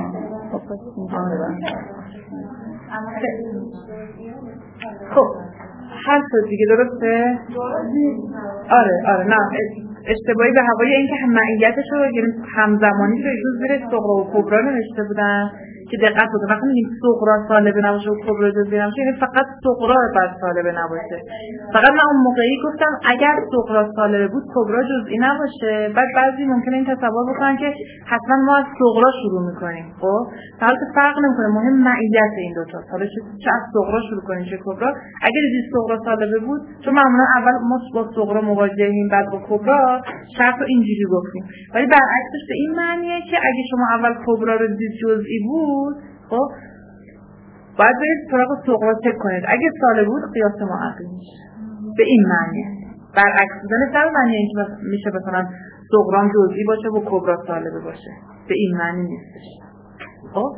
خب هر شد دیگه درسته؟ آره آره نه اشتباهی به هوای اینکه معیتش رو یعنی همزمانی رو ایشون زیر صغرا و کبرا نوشته بودن که دقت بکنید وقتی میگیم صغرا سالبه نباشه و کبرا جزئی نباشه یعنی فقط صغرا بعد سالبه نباشه. فقط من اون موقعی گفتم اگر صغرا سالبه بود کبرا جزئی نباشه، بعد بعضی ممکنه این تصور بکنن که حتما ما از صغرا شروع میکنیم. خب حالا فرق نمیکنه، مهم معیت این دو تا. حالا چه از صغرا شروع کنیم چه کبرا. اگر از صغرا سالبه بود چون معمولا اول ما با صغرا مواجهیم بعد با کبرا شرط رو اینجوری گفتیم، ولی برعکسش به این معنیه که اگه شما اول کبرا رو دید جزئی بود خب باید برید سراغ صغرا چک کنید، اگه سالبه بود قیاس معقل میشه. به این معنیه. برعکس بودن سر معنیه اینکه میشه مثلا صغرا جزئی باشه و کبرا سالبه باشه، به این معنی نیستش. خب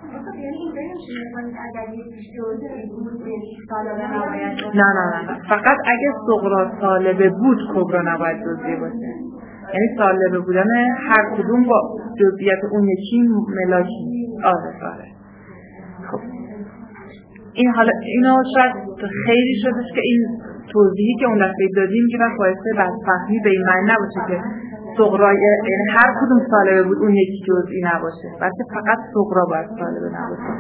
نه نه نه نه فقط اگه صغرا سالبه بود کبرا نباید جزئی باشه، یعنی سالبه بودن هر کدوم با جزئیات اون یکی ملاکی. آره آره خب این حالا اینو شاید خیلی شدش که این توضیحی که اون دفعه دادیم که من باعث بدفهمی به این معنی نباشه که صغرا یعنی هر کدوم سالبه بود اون یکی جزئی نباشه، بلکه فقط صغرا باید سالبه نباشه.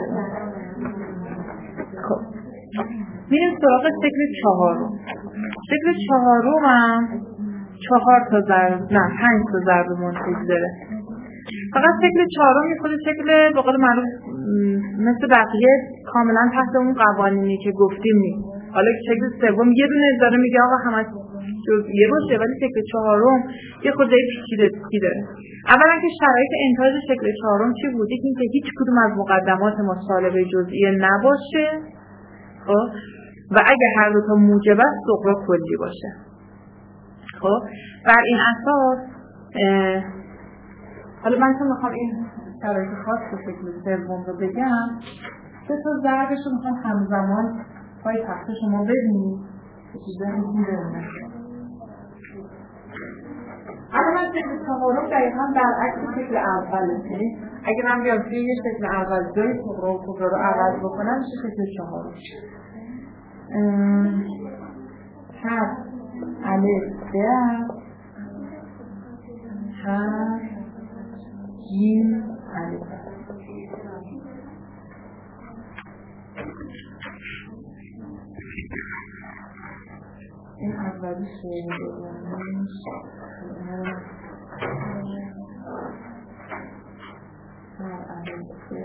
خب میریم سراغ شکل چهارم. شکل چهارم هم چهار تا ضرب نه پنج تا ضرب منتج داره. فقط شکل چهارم یه خود شکل به قول معروف مثل بقیه کاملا تحت اون قوانینی که گفتیم نیست. حالا شکل سوم یه دونه داره میگه آقا همش جزئیه باشه، ولی شکل چهارم یه خورده پیچیدگی داره. اولا که شرایط انتاج شکل چهارم چی بود؟ یکی اینکه هیچ کدوم از مقدمات ما سالبه جزئیه نباشه، خب، و اگه هر دو تا موجب است صغرا کلی باشه. خب بر این اساس حالا من که میخوام این شرایط خاص به شکل سوم رو بگم، سه تا ضربش رو میخوام همزمان پای تخت شما ببینید که چیزایی می‌بینید. اما من شکل چهارم دقیقاً برعکس شکل اوله. اگه من بیام توی یه شکل اول جای صغرا و کبرا رو عوض بکنم میشه شکل چهارم. هر الف به هر جیم الف. این اولی شعر دومیش هر الف به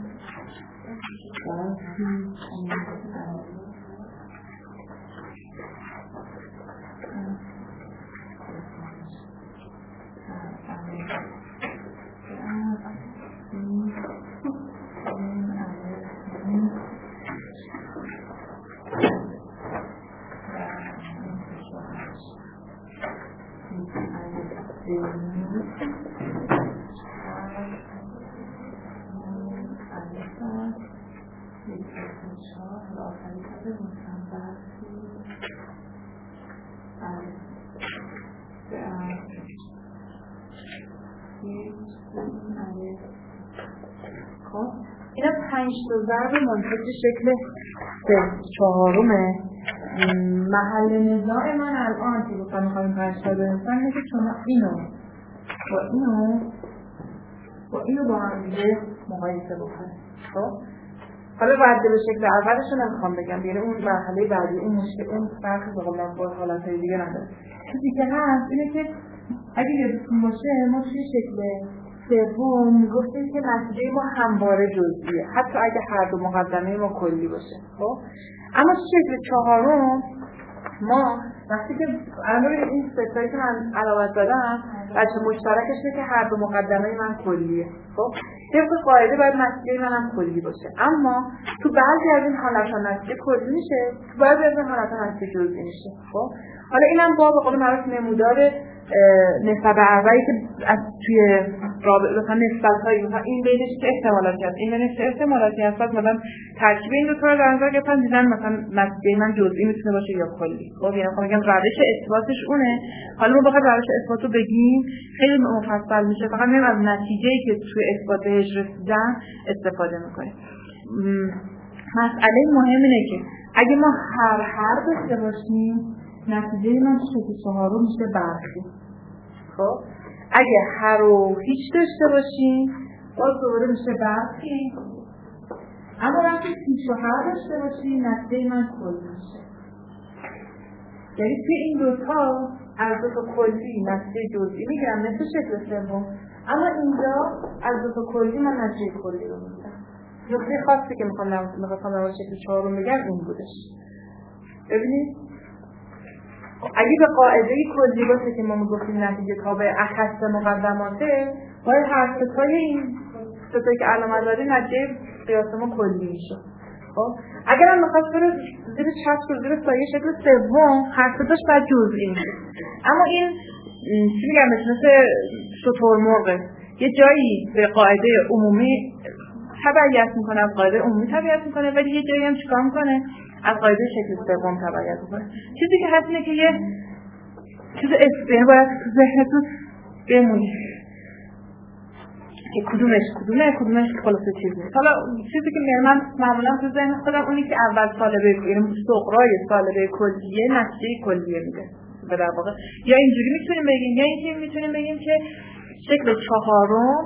خب اینا پنج تا ضرب منتج شکل سه چهارمه. محل نزاع من الان که گفتم میخوایم پنج تا بنویسم اینه که شما اینو با اینو با اینو با هم دیگه مقایسه بکنید. خب حالا بعد به شکل اولش رو نمیخوام بگم، یعنی اون مرحله بعدی اون مشکل اون فرقی بقولم با حالتهای دیگه نداره. چیزی که هست اینه که اگه یادتون باشه ما توی شکل سوم میگفتیم که نتیجه ما همواره جزئیه حتی اگه هر دو مقدمه ما کلی باشه. خب اما شکل چهارم ما وقتی که الان این ستایی که من علامت دادم بچه مشترکش اینه که هر دو مقدمه من کلیه. خب طبق قاعده باید نتیجه من هم کلی باشه، اما تو بعضی از این حالت‌ها نتیجه کلی میشه، تو بعضی از این حالت‌ها نتیجه جزئی میشه. خب حالا اینم با به قول معروف نمودار نسبت اولی که از توی رابطه مثلا نسبت‌های مثلا این بینش چه احتمالاتی هست، این بینش چه احتمالاتی هست، مثلا ترکیب این دو تا رو در نظر گرفتن دیدن مثلا نتیجه من جزئی میتونه باشه یا کلی. خب یعنی خب میگم روش اثباتش اونه. حالا ما بخوایم روش اثبات رو بگیم خیلی مفصل میشه، فقط میگم از نتیجه‌ای که توی اثبات بهش رسیدن استفاده میکنیم. مسئله مهم اینه که اگه ما هر هر داشته باشیم نتیجه من شکل چهارم میشه برخی. خب اگه هر و هیچ داشته باشیم باز دوباره میشه برخی، اما وقتی هیچ و هر داشته باشیم نتیجه من کلی میشه. یعنی توی این دوتا از دوتا کلی نتیجه جزئی میگیرم مثل شکل سوم، اما اینجا از دوتا کلی من نتیجه کلی رو میگیرم. نکته خاصی که میخوام میخواستم در شکل چهارم بگم این بودش. ببینید اگه به قاعده کلی باشه که ما میگفتیم نتیجه تابع اخص مقدماته، باید هر ستای این ستایی که علامت داره نتیجه قیاس ما کلی میشه. خب اگر هم میخواست بره زیر چسب و زیر سایه شکل سوم هر ستاش باید جزئی میشه، اما این چی میگم مثل شتر مرغه، یه جایی به قاعده عمومی تبعیت میکنه، از قاعده عمومی تبعیت میکنه، ولی یه جایی هم چیکار میکنه از قاعده شکل سوم تبعیت میکنه. چیزی که هست اینه که یه چیز اسپین باید تو ذهنتون بمونه که کدومش کدومه کدومش خلاصه چیز نیست. حالا چیزی که من معمولا تو ذهن خودم اونی که اول سالبه، یعنی صغرای سالبه کلیه نتیجه کلیه میده به در واقع. یا اینجوری میتونیم بگیم، یا اینکه میتونیم بگیم که شکل چهارم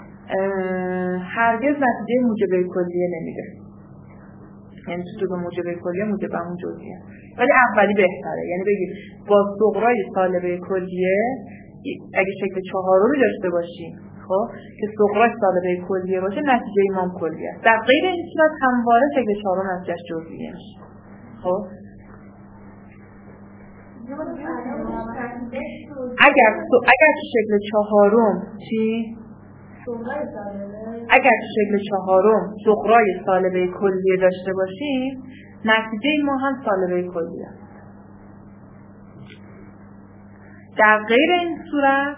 هرگز نتیجه موجبه کلیه نمیده، یعنی تو دو موجبه کلیه موجب همون جزئیه، ولی اولی بهتره. یعنی بگیم با صغرای سالبه کلیه اگه شکل چهارمی داشته باشیم خب که صغرای سالبه کلیه باشه نتیجه ایمام کلیه است. در غیر این صورت همواره شکل چهارم نتیجهش جزئیه میشه. خب اگر اگر تو شکل چهارم چی؟ اگر تو شکل چهارم صغرای سالبه کلیه داشته باشیم نتیجه ما هم سالبه کلیه است. در غیر این صورت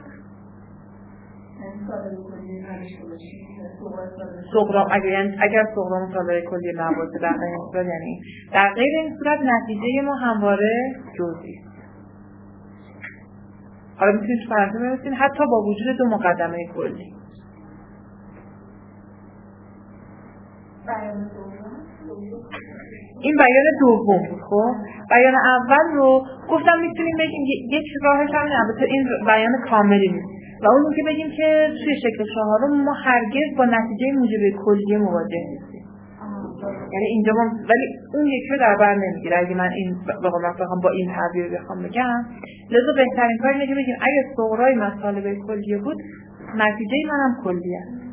صغرا اگر اگر صغرا سالبه کلیه نباشه در غیر این صورت یعنی در غیر این صورت نتیجه ما همواره جزئی است. حالا میتونید فرض بنویسین حتی با وجود دو مقدمه کلی. این بیان دوم بود. خب بیان اول رو گفتم میتونیم بگیم یک راهش همین، البته این بیان کاملی نیست و اون که بگیم که توی شکل چهارم ما هرگز با نتیجه موجب کلیه مواجه نیستیم. یعنی اینجا ما ولی اون یکی رو در بر نمیگیره. اگه من این واقعا بخوام با این تعبیر بخوام بگم، لذا بهترین کار اینه که بگیم اگه صغرای مسائل کلیه بود نتیجه منم کلیه است.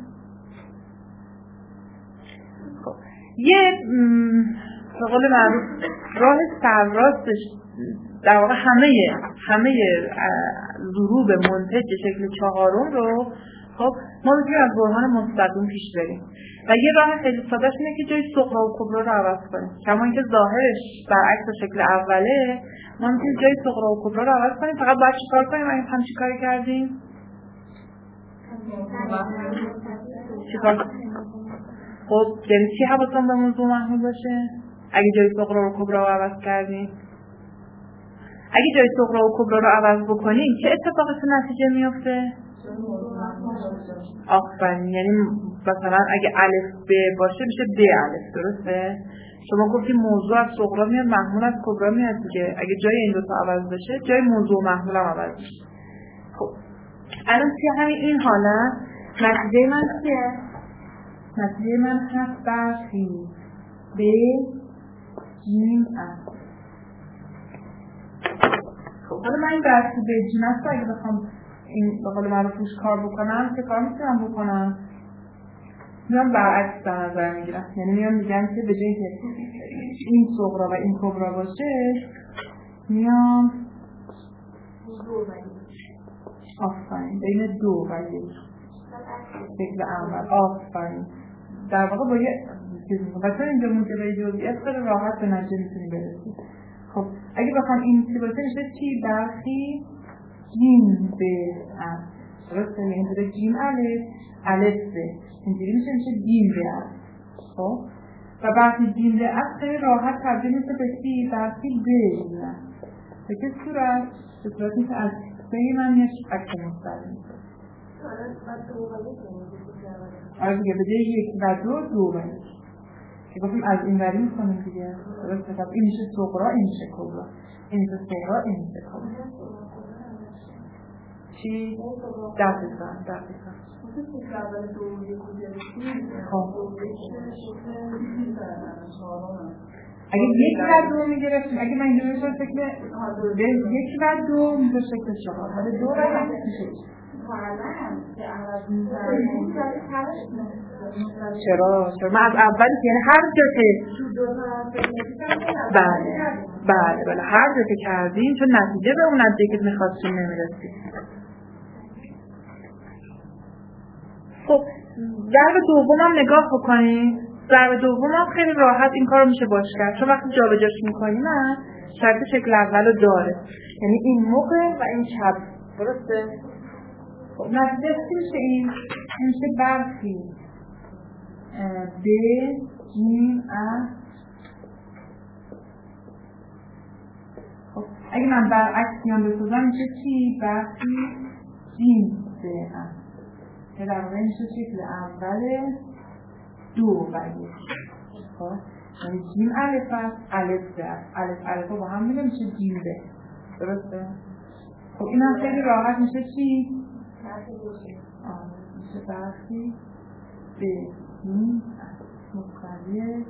یه به قول معروف راه سرراستش در واقع همه همه ضروب منتج شکل چهارم رو خب ما میتونیم از برهان مستقیم پیش بریم و یه راه خیلی سادهش اینه که جای صغرا و کبرا رو عوض کنیم. کما اینکه ظاهرش برعکس شکل اوله، ما میتونیم جای صغرا و کبرا رو عوض کنیم. فقط باید چیکار کنیم؟ اگه هم چی کاری کردیم؟ چیکار کنیم؟ خب یعنی چی حواسم به موضوع محمول باشه؟ اگه جای صغرا و کبرا رو عوض کردیم، اگه جای صغرا و کبرا رو عوض بکنیم چه اتفاقی تو نتیجه میفته؟ آفرین. یعنی مثلا اگه الف ب باشه میشه ب الف، درسته؟ شما گفتیم موضوع از صغرا میاد محمول از کبرا میاد دیگه. اگه جای این دو تا عوض بشه جای موضوع و محمول هم عوض میشه. خب الان توی همین این حالت نتیجه من چیه؟ نتیجه من هست برخی ب جیم است. خب حالا من این برخی ب جیم است اگه بخوام این به قول معروف روش کار بکنم چه کار میتونم بکنم؟ میام برعکس در نظر میگیرم. یعنی میام میگم که به جایی که این صغرا و این کبرا باشه میام آفرین بین دو و یک شکل اول. آفرین در واقع با یه چیز میکنم و چون اینجا موجبه جزئیات خیلی راحت به نتیجه میتونی برسید. خب اگه بخوام این چی باشه میشه چی؟ برخی جیم ب است، درسته؟ یعنی اینجوری جیم الف الف ب اینجوری میشه میشه جیم ب است. خب و برخی جیم ب است خیلی راحت تبدیل میشه به چی؟ برخی ب جیم است. به که صورت؟ به صورت میشه از به من یه عکس مستقیم میشه. آره دیگه به جای یک و دو دو و یک که گفتیم از این وری میکنیم دیگه، درسته؟ پس این میشه صغرا، این میشه کبرا، این میشه صغرا، این میشه کبرا. چی؟ دقیقا دقیقا خب اگه یک و دو میگرفتیم، اگه من اینجا میشه شکل یک و دو میشه شکل چهار، ولی دو و یک میشه چرا؟ چرا؟ من از اول یعنی هر جا که بله بله بله هر جا که کردیم چون نتیجه به اون نتیجه که میخواستیم نمیرسیم. خب ضرب دوم هم نگاه بکنید. ضرب دوم هم خیلی راحت این کار میشه باش کرد چون وقتی جا به جاش میکنیم نه شرط شکل اول رو داره، یعنی این موقع و این چپ، درسته؟ خب نتیجه چی میشه؟ این میشه برخی ب جیم ا. خب اگه من برعکس میان بسازم میشه چی؟ برخی جیم ب ا. که در واقع میشه شکل اول دو و یک. خب یعنی جیم الف است، الف به است، الف الف با هم میره میشه جیم به. درسته؟ خب این هم خیلی راحت میشه چی؟ آه میشه برخی به این مستقیه.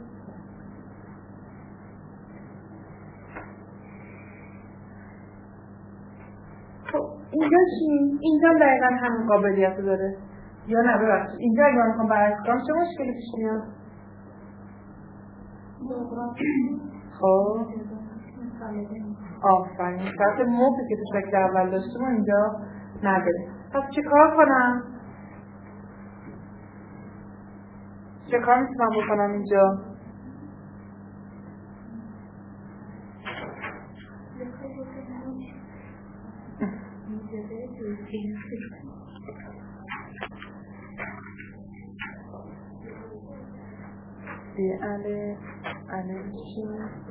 خب اینجا چی؟ اینجا دقیقا همین قابلیت رو داره یا نه؟ ببخشید اینجا اگه من میخوام برعکس کنم چه مشکلی پیش میاد؟ خب آفرین شرط موقعی که تو شکل اول داشتیم اینجا نداره. پس چه کار کنم؟ چه کار میتونم بکنم اینجا؟ به اله اله چی؟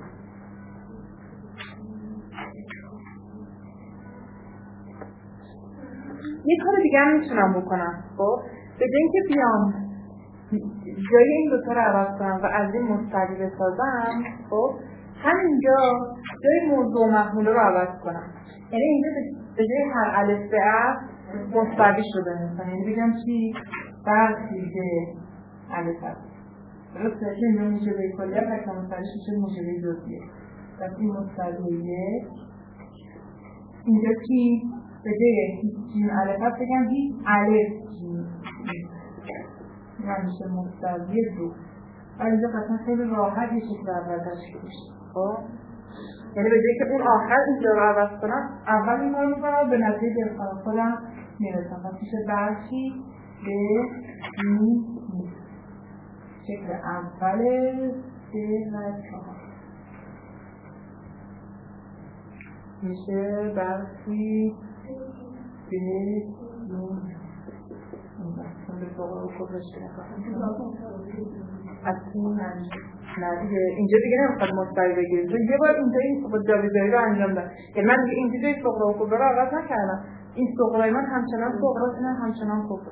یه کار دیگه هم میتونم بکنم. خب به جای اینکه بیام جای این دوتا رو عوض کنم و از این مستقی بسازم، خب همینجا جای موضوع محموله رو عوض کنم. یعنی اینجا به جای هر الف به اف مستقی شده مثلا، یعنی بگم چی؟ برخی به الف اف. درسته که اینجا موجبه کلیه پس مستقیش میشه موجبه جزئیه. پس این مستقی یک. اینجا چی؟ به جای جیم الف اف بگم هیچ الف جیم. این همیشه مستقی دو. ولی اینجا قطعا خیلی راحت یه شکل اول تشکیل میشه. خب یعنی به جایی که اون آخر اینجا رو عوض کنم اول این کار میکنم به نتیجه دلخواه خودم میرسم. پس میشه برخی به این شکل اول سه و چهار میشه برخی به این به فوق رو خود رشته نکنم از این نه دیگه اینجا دیگه نمیخواد مستقی بگیرید. یه بار اینجا این جابجایی رو انجام داد. یعنی من دیگه اینجا جای صغرا و کبرا رو عوض نکردم. این صغرای من همچنان صغرا، این همچنان کبرا.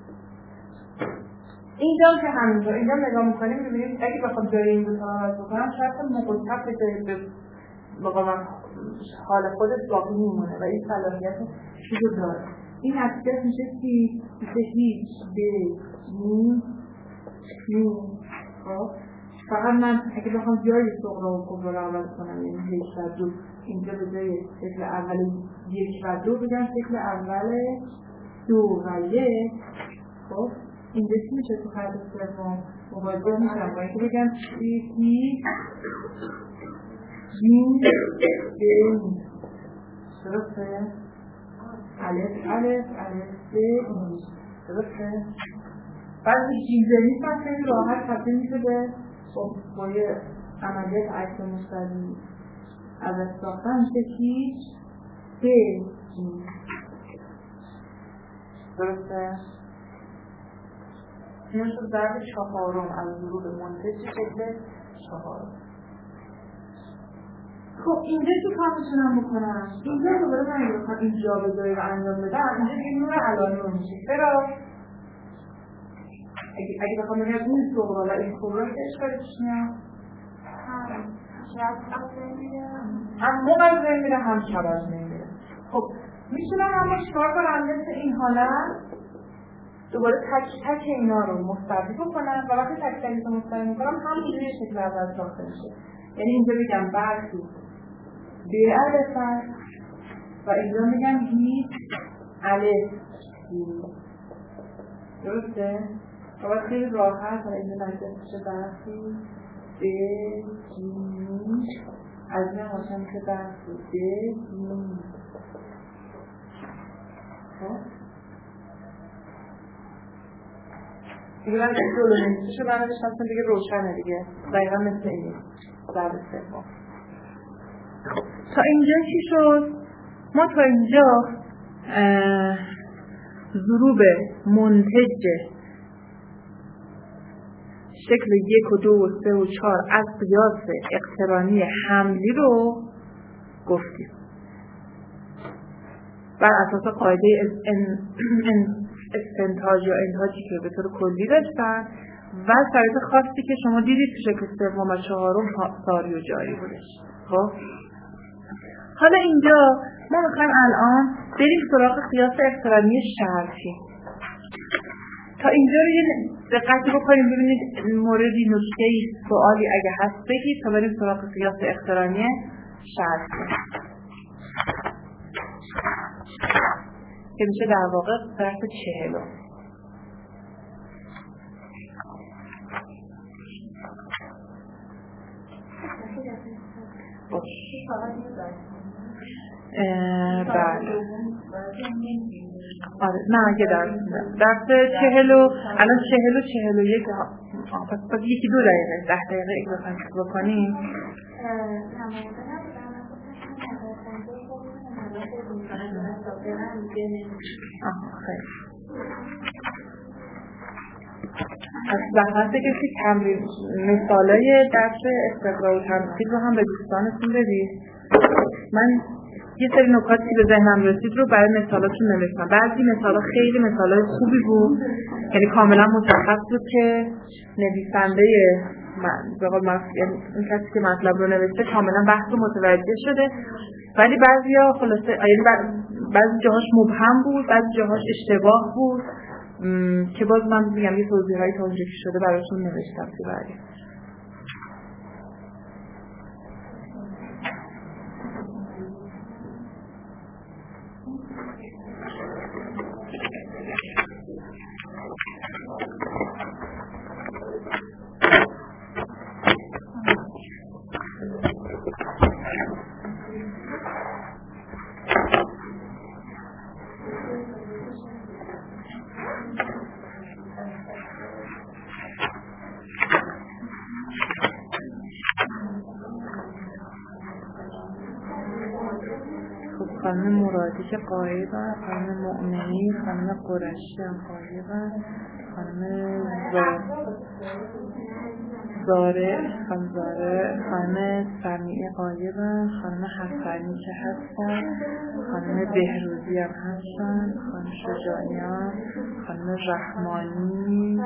اینجا که همینجا اینجا نگاه میکنیم میبینیم اگه بخوام جای این دو تا عوض بکنم شرط مقطع به جای به واقعا حال خودش باقی میمونه و این صلاحیت چیزو داره. این نتیجه میشه چی؟ میشه هیچ به این این خب فقط من اگه بخوام جای صغرا و کبرا رو عوض کنم یعنی یک و دو اینجا به جای شکل اول یک و دو بگم شکل اول دو و یک. خب اینجا چی میشه تو خط سوم؟ مواجه میشم با اینکه بگم چی هیچ جیم به این درسته؟ الف الف الف به درسته؟ بعضی چیزه نیست من خیلی راحت تبدیل میشه به با یه عملیات عکس مستقیم ازش ساختن میشه هیچ به جیم. درسته؟ این شد ضرب چهارم از ضروب منتج شکل چهارم. خب اینجا چی کار میتونم بکنم؟ اینجا دوباره من بخوام این جابجایی رو انجام بدم اینجا این نور علائم رو میشه. چرا؟ اگه اگه بخوام بگم این صغرا و این کبرا چه اشکالی پیش میاد؟ هم موقع از بین میره هم شب از بین میره. خب میتونم اما چیکار کنم مثل این حالت دوباره تک تک اینا رو مستقی بکنم و وقتی تک تک رو مستقی میکنم همینجوری شکل اول ساخته میشه. یعنی اینجا بگم برخی به الف و اینجا میگم هیچ الف. درسته؟ و خیلی راحت و اینجا نجده میشه برخی به جیم از این هم میشه برخی به جیم. خب دیگه من این جلو نمیشه من نشستم دیگه روشنه دیگه دقیقا مثل اینه ضرب سوم. تا اینجا چی شد؟ ما تا اینجا ضروب منتج شکل یک و دو و سه و چهار از قیاس اقترانی حملی رو گفتیم بر اساس قاعده استنتاج یا انتاجی که به طور کلی داشتن و شرایط خاصی که شما دیدید تو شکل سوم و چهارم ساری و جاری بودش. خب حالا اینجا ما میخوایم الان بریم سراغ قیاس اقترانی شرطی. تا اینجا رو یه دقت بکنیم ببینید موردی نکته‌ای سوالی اگه هست بگید تا بریم سراغ قیاس اقترانی شرطی که میشه در واقع درس چهلم. بله آره نه یه درس درس چهلو الان چهلو چهلو یک پس پس یکی دو دقیقه ده دقیقه اگه بخوایم بکنیم آها خیلی از زحمت کسی تمرین مثالای درس استقرار و تمثیل رو هم به دوستانتون بدید. من یه سری نکاتی که به ذهنم رسید رو برای مثالاتون نوشتم. بعضی مثالا خیلی مثالای خوبی بود، یعنی کاملا مشخص بود که نویسنده من به قول من یعنی اون کسی که مطلب رو نوشته کاملا بحث رو متوجه شده، ولی بعضیا خلاصه یعنی بعضی جاهاش مبهم بود، بعضی جاهاش اشتباه بود که باز من میگم یه توضیحایی تا اونجا که شده براشون نوشتم که بعدی خانم مرادی که قایبن، خانم مؤمنی، خانم قرشی هم قایبن، خانم زاره خانم زاره خانم سمیعه قایبن، خانم حسنی که هستن، خانم بهروزی هم هستن، خانم شجاعیان، خانم رحمانی،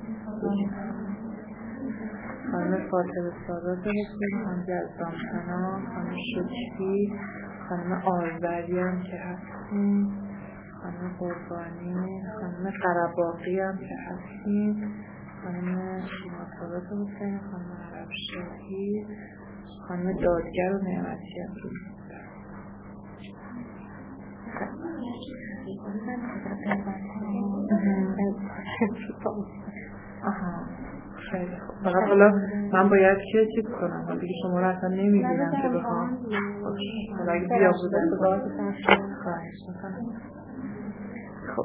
خانم فاطمه سادات هستن، خانم جزدامتنا، خانم شکری، خانم آذری هم که هستیم، خانم قربانی، خانم قرباقی هم که هستیم، خانم شیماسادات حسین، خانم عرب شاهی، خانم دادگر و نعمتی هم که آها خیلی خوب. فقط حالا من باید که چیز کنم من دیگه شما رو اصلا نمیبینم که بخوام حالا اگه بیا بوده خدا خواهش میکنم. خب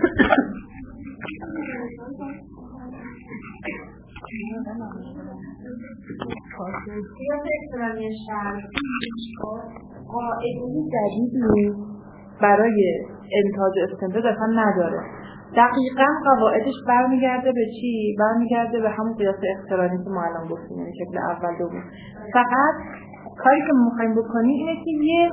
قیاس اقترانی شرطی قاعده جدیدی برای انتاج استنتاج اصلا نداره. دقیقاً قواعدش برمیگرده به چی؟ برمیگرده به همون قیاس اقترانی که ما الان گفتیم، یعنی شکل اول دوم. فقط کاری که ما می‌خوایم بکنیم اینه که یه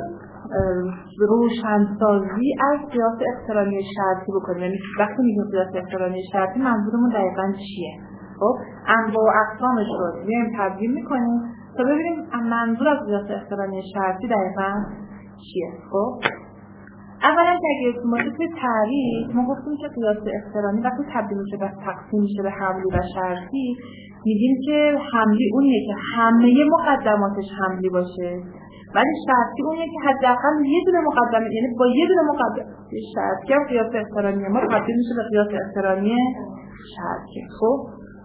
روشنسازی از قیاس اقترانی شرطی بکنیم. یعنی وقتی میگیم قیاس اقترانی شرطی منظورمون دقیقاً چیه؟ خب انواع و اقسامش رو میایم تبیین می‌کنیم تا ببینیم منظور از قیاس اقترانی شرطی دقیقاً چیه. خب اولا که اگه ما توی تعریف ما گفتیم که قیاس اقترانی وقتی تبدیل میشه و تقسیم میشه به حملی و شرطی میگیم که حملی اونیه که همه مقدماتش حملی باشه، ولی شرطی اونیه که حداقل یه دونه مقدمه، یعنی با یه دونه مقدمه شرطی هم قیاس اقترانی ما تبدیل میشه به قیاس اقترانی شرطی. خب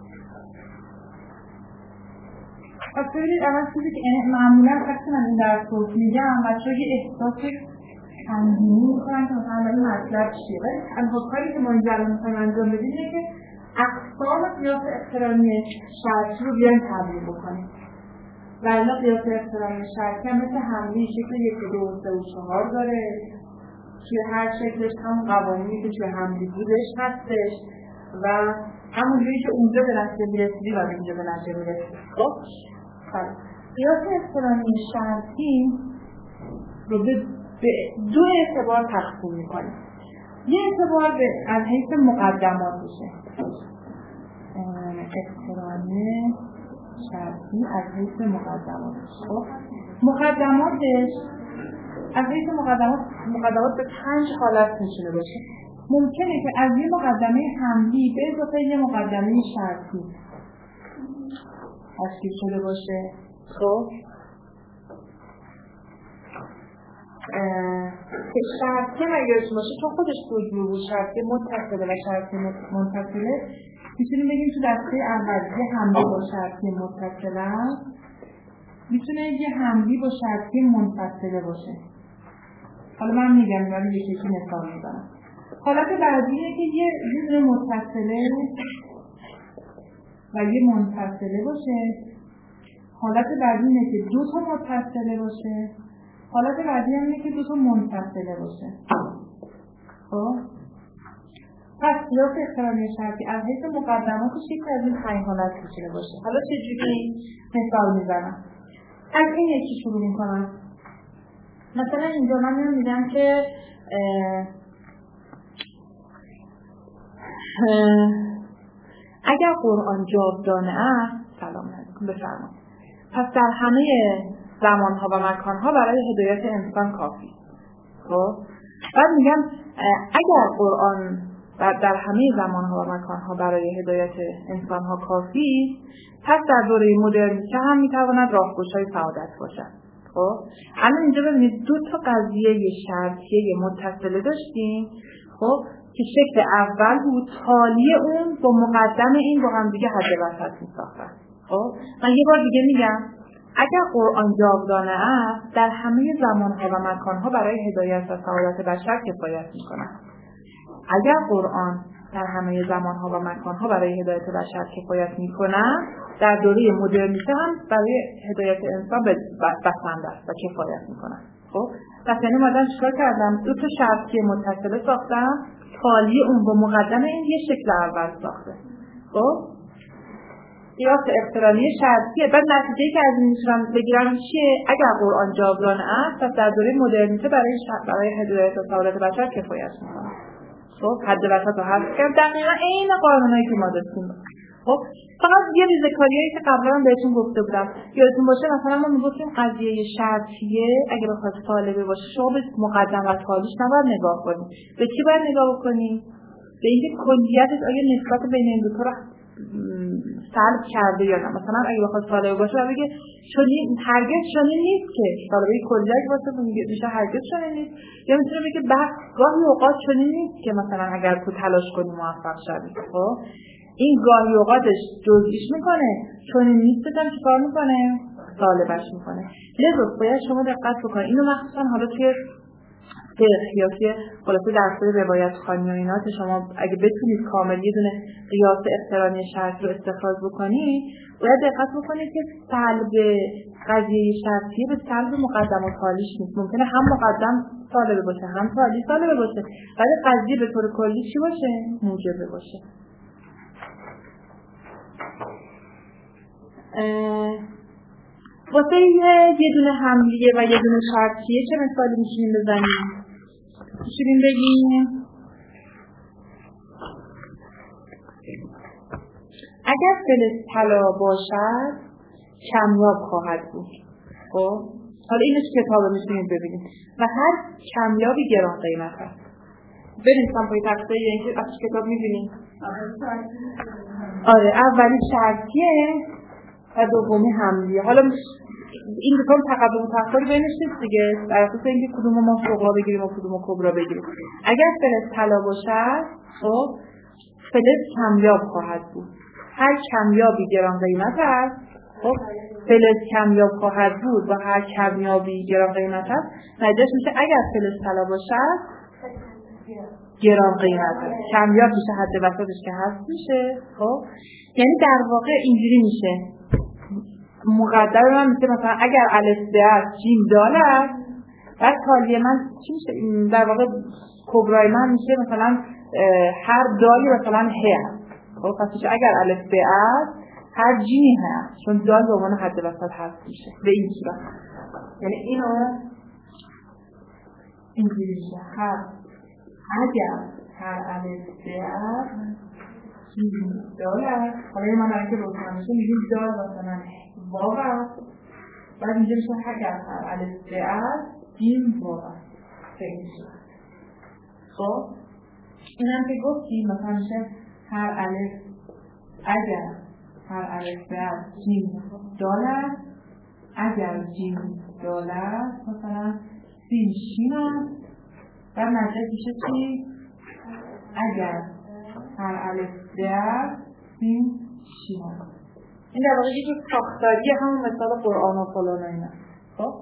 پس ببینید اول چیزی که معمولا وقتی من این درس رو میگم بچه‌ها یه احساس تنظیمی میکنن که مثلا این مطلب چیه، ولی تنها کاری که ما اینجا الان میخوایم انجام بدیم اینه که اقسام قیاس اقترانی شرطی رو بیایم تبیین بکنیم. ولی قیاس اقترانی شرطی هم مثل حملی شکل یک و دو و سه و چهار داره، توی هر شکلش هم قوانینی که توی حملی بودش هستش و همونجوری که اونجا به نتیجه میرسیدی و اینجا به نتیجه میرسید. خب قیاس اقترانی شرطی رو به دو اعتبار تقسیم می‌کنیم. یه اعتبار به از حیث مقدماتشه، اقترانی شرطی از حیث مقدماتش. خب مقدماتش از حیث مقدمات مقدمات به پنج حالت میتونه باشه. ممکنه که از یه مقدمه حملی به اضافه یه مقدمه شرطی تشکیل شده باشه. خب که شرطی نگرشون باشه چون خودش توجیه بود، شرطی متصله و شرطی منفصله. میتونیم بگیم تو دسته اول یه حملی با شرطی متصله، میتونه یه حملی با شرطی منفصله باشه. حالا من میگم ولی یکی یکی مثال میزنم. حالت بعدی اینه که یه جور متصله و یه منفصله باشه. حالت بعدی اینه که دو تا متصله باشه. حالت بعدی اینه که دو تا منفصله باشه. خب پس قیاس اقترانی شرطی از حیث مقدماتش یکی از این پنج حالت میتونه باشه. حالا چجوری مثال میزنم؟ از این یکی شروع میکنم. مثلا اینجا من میگم که اه اه اگر قرآن جاودانه است، سلام علیکم، بفرمایید، پس در همه زمانها و مکانها برای هدایت انسان کافی. خب بعد میگم اگر قرآن در همه زمانها و مکانها برای هدایت انسانها کافی، پس در دوره مدرنیته هم میتواند راهگشای سعادت باشد. خب الان اینجا ببینید دو تا قضیه شرطیه متصله داشتیم. خب که شکل اول بود، تالی اون با مقدم این با هم دیگه حد وسط میساختن. خب من یه بار دیگه میگم اگر قرآن جاودانه است، در همه زمانها و مکانها برای هدایت و سعادت بشر کفایت میکند. اگر قرآن در همه زمانها و مکانها برای هدایت بشر کفایت میکند، در دوره مدرنیته هم برای هدایت انسان بسنده است و کفایت میکند. خب پس یعنی مادم چیکار کردم؟ دو تا شرطی متصله ساختم، تالی اون با مقدم این یه شکل اول ساخته. خب قیاس اقترانی شرطیه. بعد نتیجه‌ای که از این میتونم بگیرم چیه؟ اگر قرآن جاودانه است، پس در دوره مدرنیته برای برای هدایت و سعادت بشر کفایت میکنه. خب حد وسط رو حذف کرد، دقیقا عین قانونایی که ما داشتیم. خب فقط یه ریزه‌کاریایی که قبلا هم بهتون گفته بودم یادتون باشه، مثلا ما میگفتیم قضیه شرطیه اگه بخواد طالبه باشه شما به مقدم و تالیش نباید نگاه کنید. به چی باید نگاه بکنید؟ به اینکه کلیتش آیا نسبت بین این دو تا رو سلب کرده یا نه. مثلا اگه بخواد طالبه باشه باید بگه چنین هرگز چنین نیست که طالبه کلیت باشه میشه هرگز چنین نیست، یا میتونه بگه بس گاهی اوقات چنین نیست که مثلا اگر تو تلاش کنی موفق شوی. خب این گاهی اوقاتش جزئیش میکنه، چنین نیستش هم چیکار میکنه؟ طالبش میکنه. لذا باید شما دقت بکنید. اینو مخصوصا حالا توی فقه که خلاصه درس روایت خوانی و اینا که شما اگه بتونید کامل یه دونه قیاس اقترانی شرطی رو استخراج بکنید، باید دقت بکنید که سلب قضیه شرطی به سلب مقدم و تالیش نیست. ممکنه هم مقدم طالبه باشه هم تالی طالبه باشه، ولی قضیه به طور کلی چی باشه؟ موجبه باشه. واسه یه دونه حملیه و یه دونه شرطیه چه مثالی میشونیم بزنیم؟ میشونیم بگیم اگر فلز طلا باشد کمیاب خواهد بود. خب حالا اینش کتابه میشونیم ببینیم و هر کمیابی گران قیمت هست. بنویسم پای تخته اینکه از کتاب میبینیم. آره اولی شرطیه و دومی حملیه. حالا این دو تا تقابل تفاوت بینش نیست دیگه، در اساس اینکه کدوم ما صغرا بگیریم و کدوم کبرا بگیریم. اگر فلز طلا باشد خب فلز کمیاب خواهد بود. هر کمیابی گران قیمت است. خب فلز کمیاب خواهد بود و هر کمیابی گران قیمت است. نتیجهش میشه اگر فلز طلا باشد گران قیمت است. کمیاب میشه حد وسطش که هست میشه. خب یعنی در واقع اینجوری میشه مقدر من میشه مثلا اگر الف ب است جیم دال است، بعد تالی من چی میشه؟ در واقع کبرای من میشه مثلا هر دالی مثلا ه است. خب پس میشه اگر الف ب است هر جیمی هست، چون دال به عنوان حد وسط هست میشه به این صورت. یعنی اینو اینجوری میشه هر اگر هر الف در جیم دال است، حالا من برای که روشن بشه میگیم دال مثلا واو است، بعد اینجا میشه اگر هر الف در جیم واو است خیلی شد. خب این هم که گفتیم مثلا میشه هر الف اگر هر الف در جیم دال است، اگر جیم دال است مثلا سین شین است، در نتیجه میشه چی؟ اگر هر الف در سین شین است. این در واقع یه جور ساختاری همون مثال قرآن و فلان و اینا. خب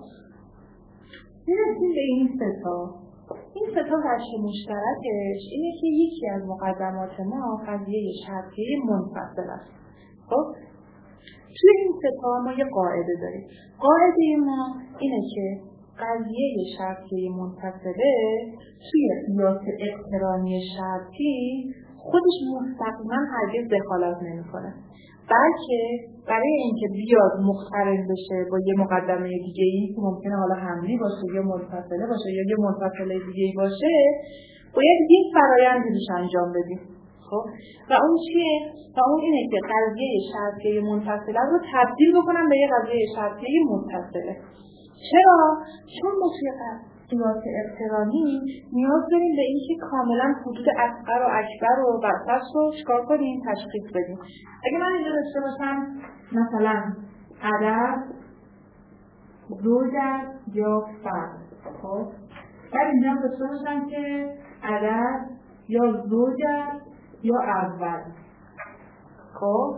میرسیم به این سه تا. این سه تا وجه مشترکش اینه که یکی از مقدمات ما قضیه شرطیه منفصل است. خب توی این سه تا ما یه قاعده داریم. قاعده ما اینه که قضیه شرطیه منفصله توی قیاس اقترانی شرطی خودش مستقیما هرگز دخالت نمی‌کنه، بلکه برای اینکه بیاد مقترن بشه با یه مقدمه دیگه‌ای که ممکنه حالا حملی باشه یا منفصله باشه یا یه منفصله دیگه‌ای باشه، باید یک فرآیندی روش انجام بدیم. خب و اون چیه؟ و اون اینه که قضیه شرطیه منفصله رو تبدیل بکنم به یه قضیه شرطیه متصله. چرا؟ چون ما توی قیاس اقترانی نیاز داریم به اینکه کاملا حدود اصغر و اکبر و وسط رو چیکار کنیم؟ تشخیص بدیم. اگه من اینجا داشته باشم مثلا عدد زوج است یا فرد، خب بعد اینجا هم داشته باشم که عدد یا زوج است یا اول. خب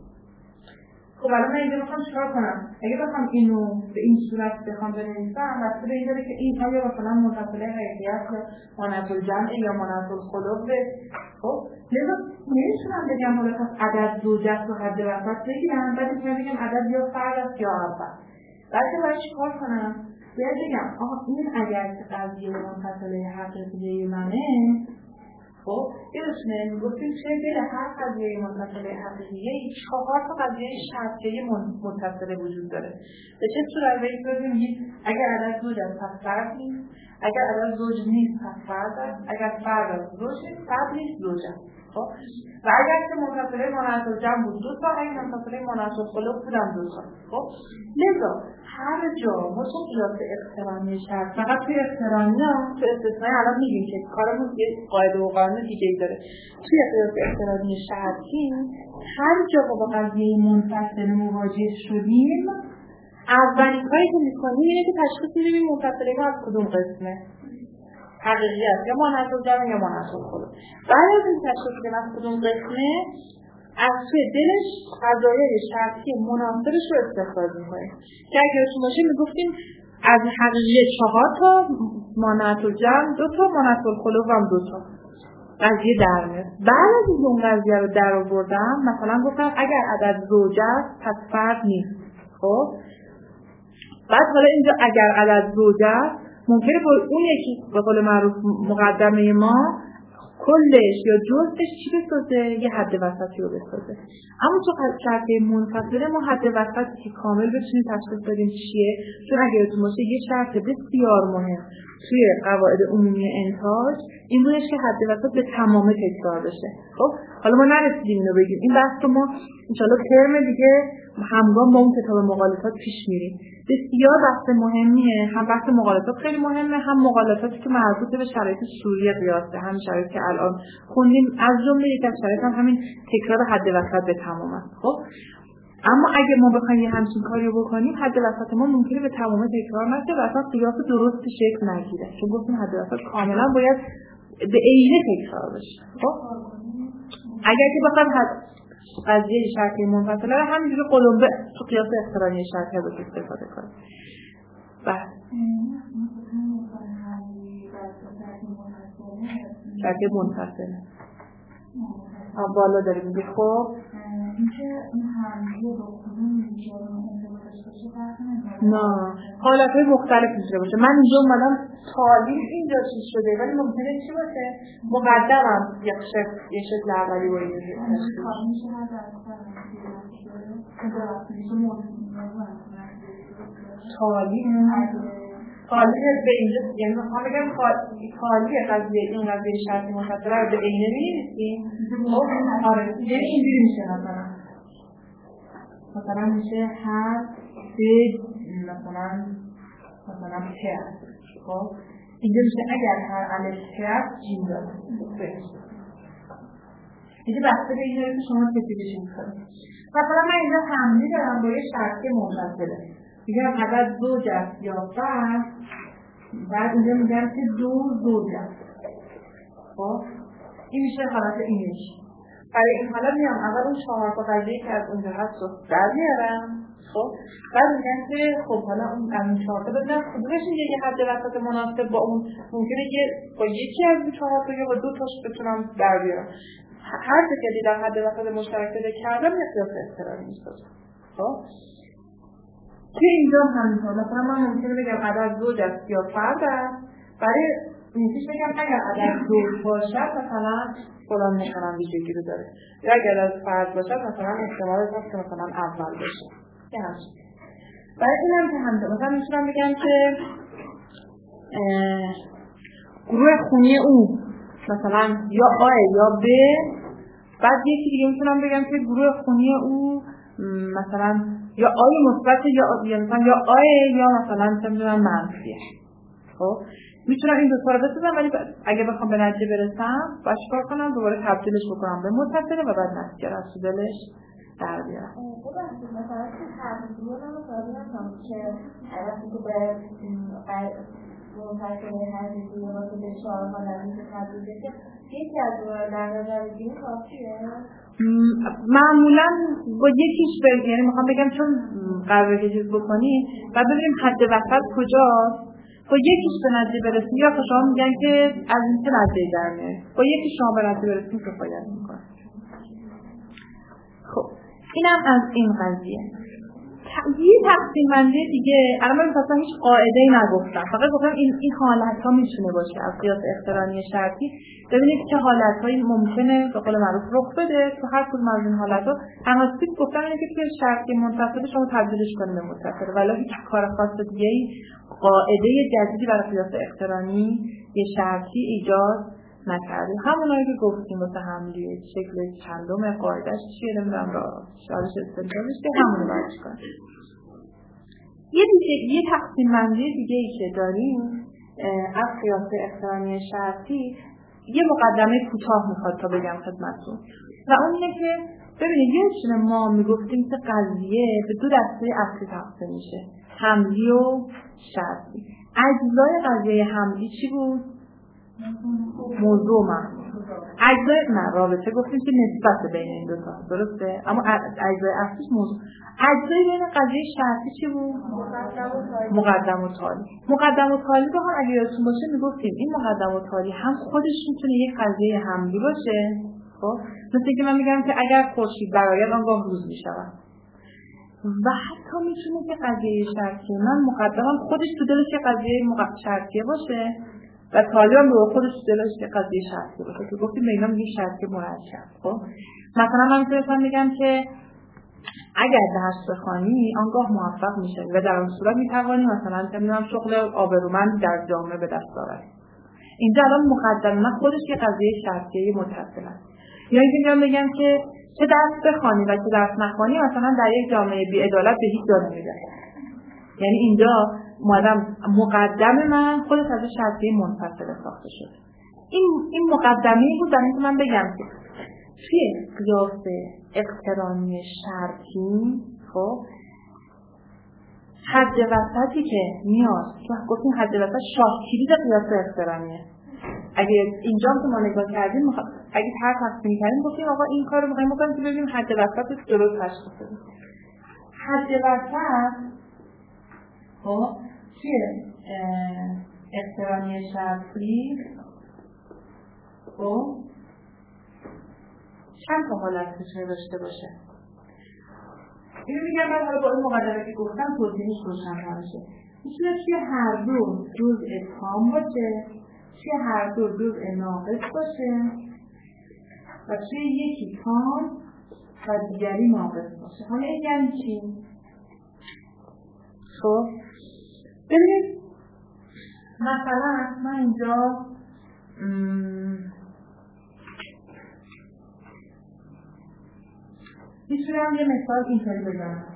خب الان من اینجا بخوام چیکار کنم؟ اگه بخوام اینو به این صورت بخوام بنویسم، بسته به این داره که این آیا مثلا منفصله حقیقیت یا مانعت الجمع یا مانعت الخلق. خب لذا نمیتونم بگم حالا پس عدد زوج است و حد وسط بگیرم، بعد اینجا بگم عدد یا فرد است یا اول. بلکه باید چیکار کنم؟ باید بگم آها این اگر که قضیه منفصله حقیقی منه، خب یادتونه میگفتیم توی دل هر قضیه منفصله حقیقیه چهار تا قضیه شرطیه متصله وجود داره. به چه صورت بگیم؟ میگیم اگر عدد زوج است پس فرد نیست، اگر عدد زوج نیست پس فرد است، اگر فرد است زوج نیست، فرد نیست زوج است. خب و اگر که متصله مانعت الجمع بود دو تا، اگر متصله مانعت الخلق بودن دو تا. خب لذا هر جا ما تو قیاس اقترانی شرط فقط توی اقترانی ها تو استثنایی الان میگیم که کارمون یه قاعده و قانون دیگه ای داره. توی قیاس اقترانی شرطی هر جا با قضیه منفصل مواجه شدیم، اولین کاری که میکنیم اینه که تشخیص میدیم این منفصله ما از کدوم قسمه، حقیقیت یا مانعت الجمع یا مانعت الخلق. بعد از این تشخیص بدیم از کدوم قسمه، از توی دلش قضایای شرطی مناسبش رو استخراج می‌کنیم که اگر تو باشه میگفتیم از حقیقیت چهار تا، مانعت الجمع دو تا، مانعت الخلق هم دو تا قضیه در میاد. بعد از این اون قضیه رو در آوردم، مثلا گفتم اگر عدد زوج است پس فرد نیست. خب بعد حالا اینجا اگر عدد زوج است ممکنه با اون یکی به قول معروف مقدمه ما کلش یا جزش چی بسازه؟ یه حد وسطی رو بسازه. اما تو شرطیه منفصله ما حد وسطی که کامل بتونیم تشخیص بدیم چیه، چون اگه یادتون باشه یه شرط بسیار مهم توی قواعد عمومی انتاج این بودش که حد وسط به تمام تکرار بشه. خب حالا ما نرسیدیم اینو بگیم، این بحث رو ما انشالله ترم دیگه همگام با اون کتاب مقالطات پیش میریم. بسیار بحث مهمیه، هم بحث مقالطات خیلی مهمه، هم مقالطاتی که مربوط به شرایط سوریه قیاسه، هم شرایطی که الان خوندیم، از جمله یک از شرایط هم همین تکرار حد وسط به تمام است. خب اما اگه ما بخوایم یه همچین کاری رو بکنیم، حد وسط ما ممکنه به تمام تکرار نشه و اصلا قیاس درست شکل نگیره، چون گفتیم حد وسط کاملا باید به عینه تکرار بشه. خب اگر که بخوایم قضیه شرطی منفصله رو همینجوری قلمبه تو قیاس اقترانی شرطی رو استفاده کنیم. بله شرطی منفصله هم بالا داریم میگه. خب نه حالتهای مختلف میشه باشه. من اینجا اومدم تعلیم اینجا چیز شده ولی ممکنه چی باشه؟ مقدمم یک شکل یک شکل اولی باید تعلیم خالی به اینجا، یعنی میخوام بگم خالی قضیه این قضیه شرطی متصله رو به عینه می‌نویسیم. آره یعنی اینجوری میشه مثلا مثلا میشه هر سه مثلا مثلا که هست. خب اینجا میشه اگر هر الف که هست جیم داره. اینجا بسته به اینجا که شما کسیدش میکنید. مثلا من اینجا حملی دارم با یه شرطی متصله، میگم اگر زوج است یا فرد، بعد اینجا میگم که دو زوج است. خب این میشه حالت اینش. برای این حالت میام اول اون چهار تا قضیه که از اونجا هست رو در میارم. خب بعد میگم که خب حالا اون از اون چهار تا ببینم کدومش یه حد وسط مناسب با اون ممکنه که با یکی از اون چهار تا یا با دو تاش بتونم در بیارم. هر چه که دیدم حد وسط مشترک پیدا کردم یه قیاس احترامی میسازم. خب که اینجا همینطور مثلا من ممکنه بگم عدد زوج است یا فرد است، برای نیستیش بگم اگر عدد زوج باشد مثلا فلان مثلا ویژگی رو داره، یا اگر از فرد باشد مثلا احتمال هست که مثلا اول باشه. که همچنین برای این هم که همینطور مثلا میتونم بگم که گروه خونی او مثلا یا آ یا ب، بعد یکی دیگه میتونم بگم که گروه خونی او مثلا یا آی مثبت یا مثلا یا آی یا مثلا نمیدونم منفیه. خب میتونم این دو تا رو بسازم، ولی اگه بخوام به نتیجه برسم باید چیکار کنم؟ دوباره تبدیلش بکنم به متصله و بعد نتیجه رو از دلش در بیارم. خب مثلا که تبدیل رو مثلا که وقتی که به منفصله حدیثی یا واسه به چهار حالتی که تبدیل بشه یکی از اون در نظر بگیریم کافیه؟ معمولا با یکیش بریم، یعنی میخوام بگم چون قراره که چیز بکنیم و ببینیم حد وسط کجاست، با یکیش به نتیجه برسیم یا شما میگن که از این چه نتیجه در میاد، با یکیش شما به نتیجه برسیم کفایت میکنه. خب اینم از این قضیه. یه تقسیم بندی دیگه، الان من مثلا هیچ قاعده‌ای نگفتم، فقط گفتم این این حالت‌ها میتونه باشه از قیاس اقترانی شرطی. ببینید چه حالت‌هایی ممکنه به قول معروف رخ بده تو هر کدوم از این حالت‌ها. تناسب گفتم اینه که توی شرطی منفصل شما تبدیلش کنید به متصل، ولی هیچ کار خاص دیگه‌ای قاعده جدیدی برای قیاس اقترانی یه شرطی ایجاد نکردیم. همونایی که گفتیم واسه حملی شکل چندم قاعده‌اش چیه نمیدونم را شارش استنتاجش که همون باید کنیم. یه دیگه یه تقسیم بندی دیگه ای که داریم از قیاس اقترانی شرطی یه مقدمه کوتاه میخواد تا بگم خدمتتون و اون اینه که ببینید یه چیزی ما میگفتیم که قضیه به دو دسته اصلی تقسیم میشه، حملی و شرطی. اجزای قضیه حملی چی بود؟ موضوع محمول. اجزای نه رابطه گفتیم که نسبت بین این دو تا درسته، اما اجزای اصلیش موضوع. اجزای بین قضیه شرطی چی بود؟ مقدم و تالی. مقدم و تالی رو هم اگه یادتون باشه میگفتیم این مقدم و تالی هم خودش میتونه یک قضیه حملی باشه، خب مثل که من میگم که اگر خورشید برآید آنگاه روز میشود، و حتی میتونه که قضیه شرطی من مقدمم خودش تو دلش یه قضیه شرطی باشه و تالی هم به خودش دلش یه قضیه شرطی باشه که گفتیم به اینا میگه شرطی مرکب. خب مثلا من میتونم میگم که اگر درس بخوانی آنگاه موفق میشه و در اون صورت میتوانی مثلا نمیدونم شغل آبرومند در جامعه به دست آوری. اینجا الان مقدم من خودش یه قضیه شرطی متصل است. یا اینکه میام بگم که چه درس بخوانی و چه درس نخوانی مثلا در یک جامعه بی‌عدالت به هیچ جا نمیرسه. یعنی اینجا مادام مقدم من خودش از شرطی منفصل ساخته شده. این این مقدمه بود برای اینکه من بگم که توی قیاس اقترانی شرطی خب حد وسطی که میاد که گفتیم حد وسط شاه کلید قیاس اقترانیه. اگه اینجا که ما نگاه کردیم اگه هر تصمیم کردیم گفتیم آقا این کارو می‌خوایم بکنیم که ببینیم حد وسطش درست تشخیص بدیم. حد وسط خب چیه؟ اقترانی شرطی خب چند تا حالت میتونه داشته باشه. اینو میگم من حالا با این مقدمه که گفتم توضیحش روشن باشه. میتونه توی هر دو جزء تام باشه، توی هر دو جزء ناقص باشه و توی یکی تام و دیگری ناقص باشه. حالا این یعنی چی؟ خب ببینید مثلا من اینجا میتونم یه مثال اینطوری بزنم،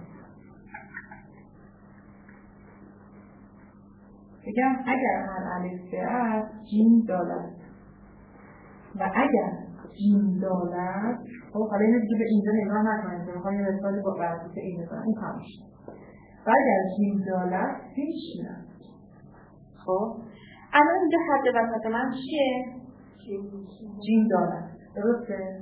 بگم اگر هر الف به است جیم دالت و اگر جیم دالت، خب حالا اینو دیگه به اینجا نگاه نکنید، میخوام یه مثال با برسیت این بزنم، این تموم شد. و اگر جیم دالت میشینم. خب الان اینجا حد وسط من چیه؟ جیم دالت، درسته؟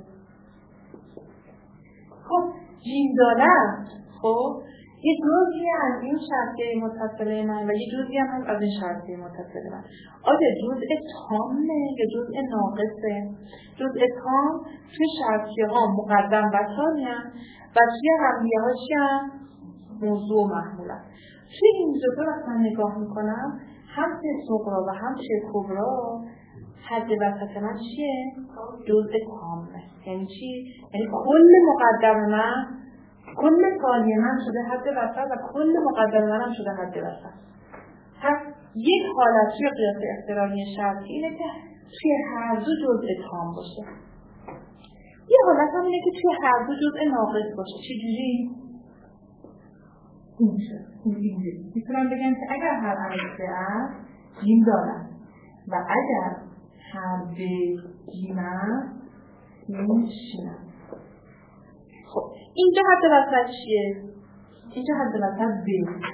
خب جیم دالت خب یه جزئی از این شرطیه متصله من و یه جزئی هم از این شرطیه متصله من. آیا جزء تامه یا جزء ناقصه؟ جزء تام توی شرطیه ها مقدم و تامی هم و توی همدیه ها چی هم؟ موضوع و محمول هم. توی این جزء وقتا نگاه میکنم هم توی صغرا و هم توی کبرا حد وسط من چیه؟ جزء تامه. یعنی چی؟ یعنی کل مقدم من، کل کالی من شده حد وسط و کل مقدم من هم شده حد وسط. پس یک حالت توی قیاس احترامی شرطی اینه که توی هر دو جزء تام باشه. یه حالت هم اینه که توی هر دو جزء ناقص باشه. چجوری؟ این شد. اینجوری. میتونم بگم که اگر هر الف است جیم دارد و اگر هر ب جیم است این شینم. خب اینجا حد وسط چیه؟ اینجا حد وسط ب.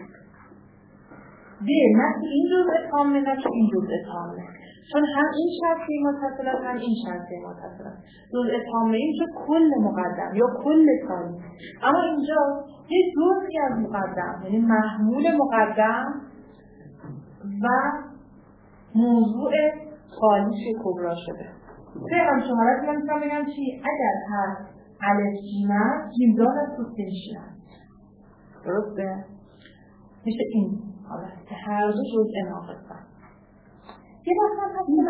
ب نه تو این جزء تامه نه تو این جزء تامه، چون هم این شرطی متصل است هم این شرطی متصل است. جزء تامه اینجا کل مقدم یا کل کالی، اما اینجا یه جزئی از مقدم یعنی محمول مقدم و موضوع کالیش کبرا شده. توی همچون حالت من میتونم بگم چی؟ اگر هر الف جیم است جیم دار از تو سنشین است، درسته؟ میشه این حالت که هر دو جزء ناقص است. یه وقت هم هست که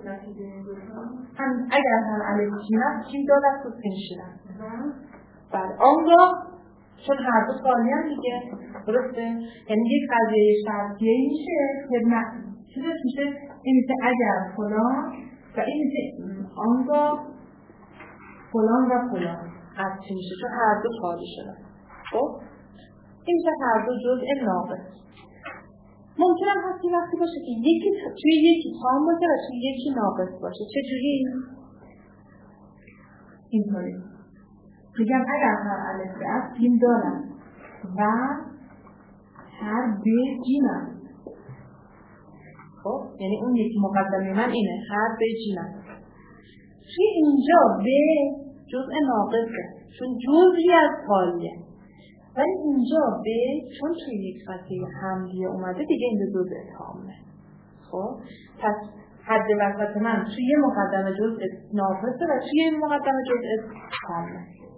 من اگر هم الف جیم است جیم دار از تو سنشین است. بله آنگاه چون هر دو کالی هم دیگه، درسته؟ یعنی یک قضیه شرطیه میشه که نه چیزش میشه این میشه اگر فلان و این میشه آنگاه فلان و فلان از چی میشه چون هر دو کالی شده. خب این میشه هر دو جزء ناقص. ممکن هم هستی وقتی باشه که یکی توی یکی تام باشه و توی یکی ناقص باشه. چجوری؟ اینطوری میگم اگر هر الف به است جیم دارم و هر ب جیم است. خب یعنی اون یکی مقدمه من اینه هر ب جیم است. توی اینجا ب جزء ناقصه چون جزئی از کالیه، ولی اینجا ب چون توی یک فصله حملیه اومده دیگه این جزء تامه. خب پس حد وسط من توی یه مقدمه جزء ناقصه و توی یه مقدمه جزء تامه.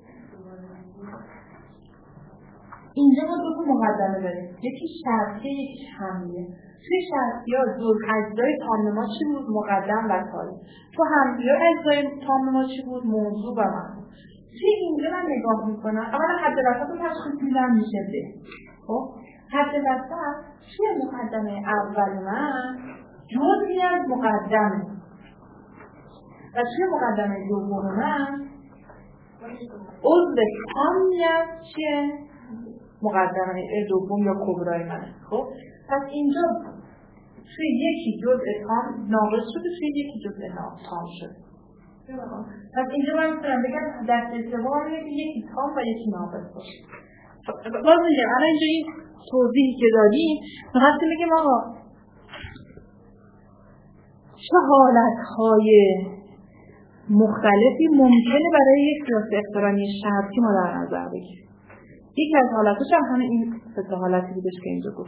اینجا ما دو تا مقدمه داریم، یکی شرطیه یکی حملیه. توی شرطیه ها جز اجزای تام ما چی بود؟ مقدم و کالی. تو حملیه اجزای تام ما چی بود؟ موضوع و محمول. توی اینجا من نگاه میکنم اولا حد وسط رو تشخیص میدم میشه ب. خب حد وسط توی مقدمه اول من جزئی از مقدمه و توی مقدمه دوم من عضو تامی از چیه؟ مقدمه دوم یا کبرای منه. خب پس اینجا توی یکی جزء تام ناقص شده توی یکی جزء تام شده. پس اینجا من میتونم بگم دست اشتباه اینه که یکی تام و یکی ناقص باشه. باز میگم الان اینجا این توضیحی که دادیم میخواستیم بگیم آقا چه حالتهای مختلفی ممکنه برای یک قیاس اقترانی شرطی ما در نظر بگیریم. یکی از حالتش هم همه این سه حالتی بودش که اینجا گفت.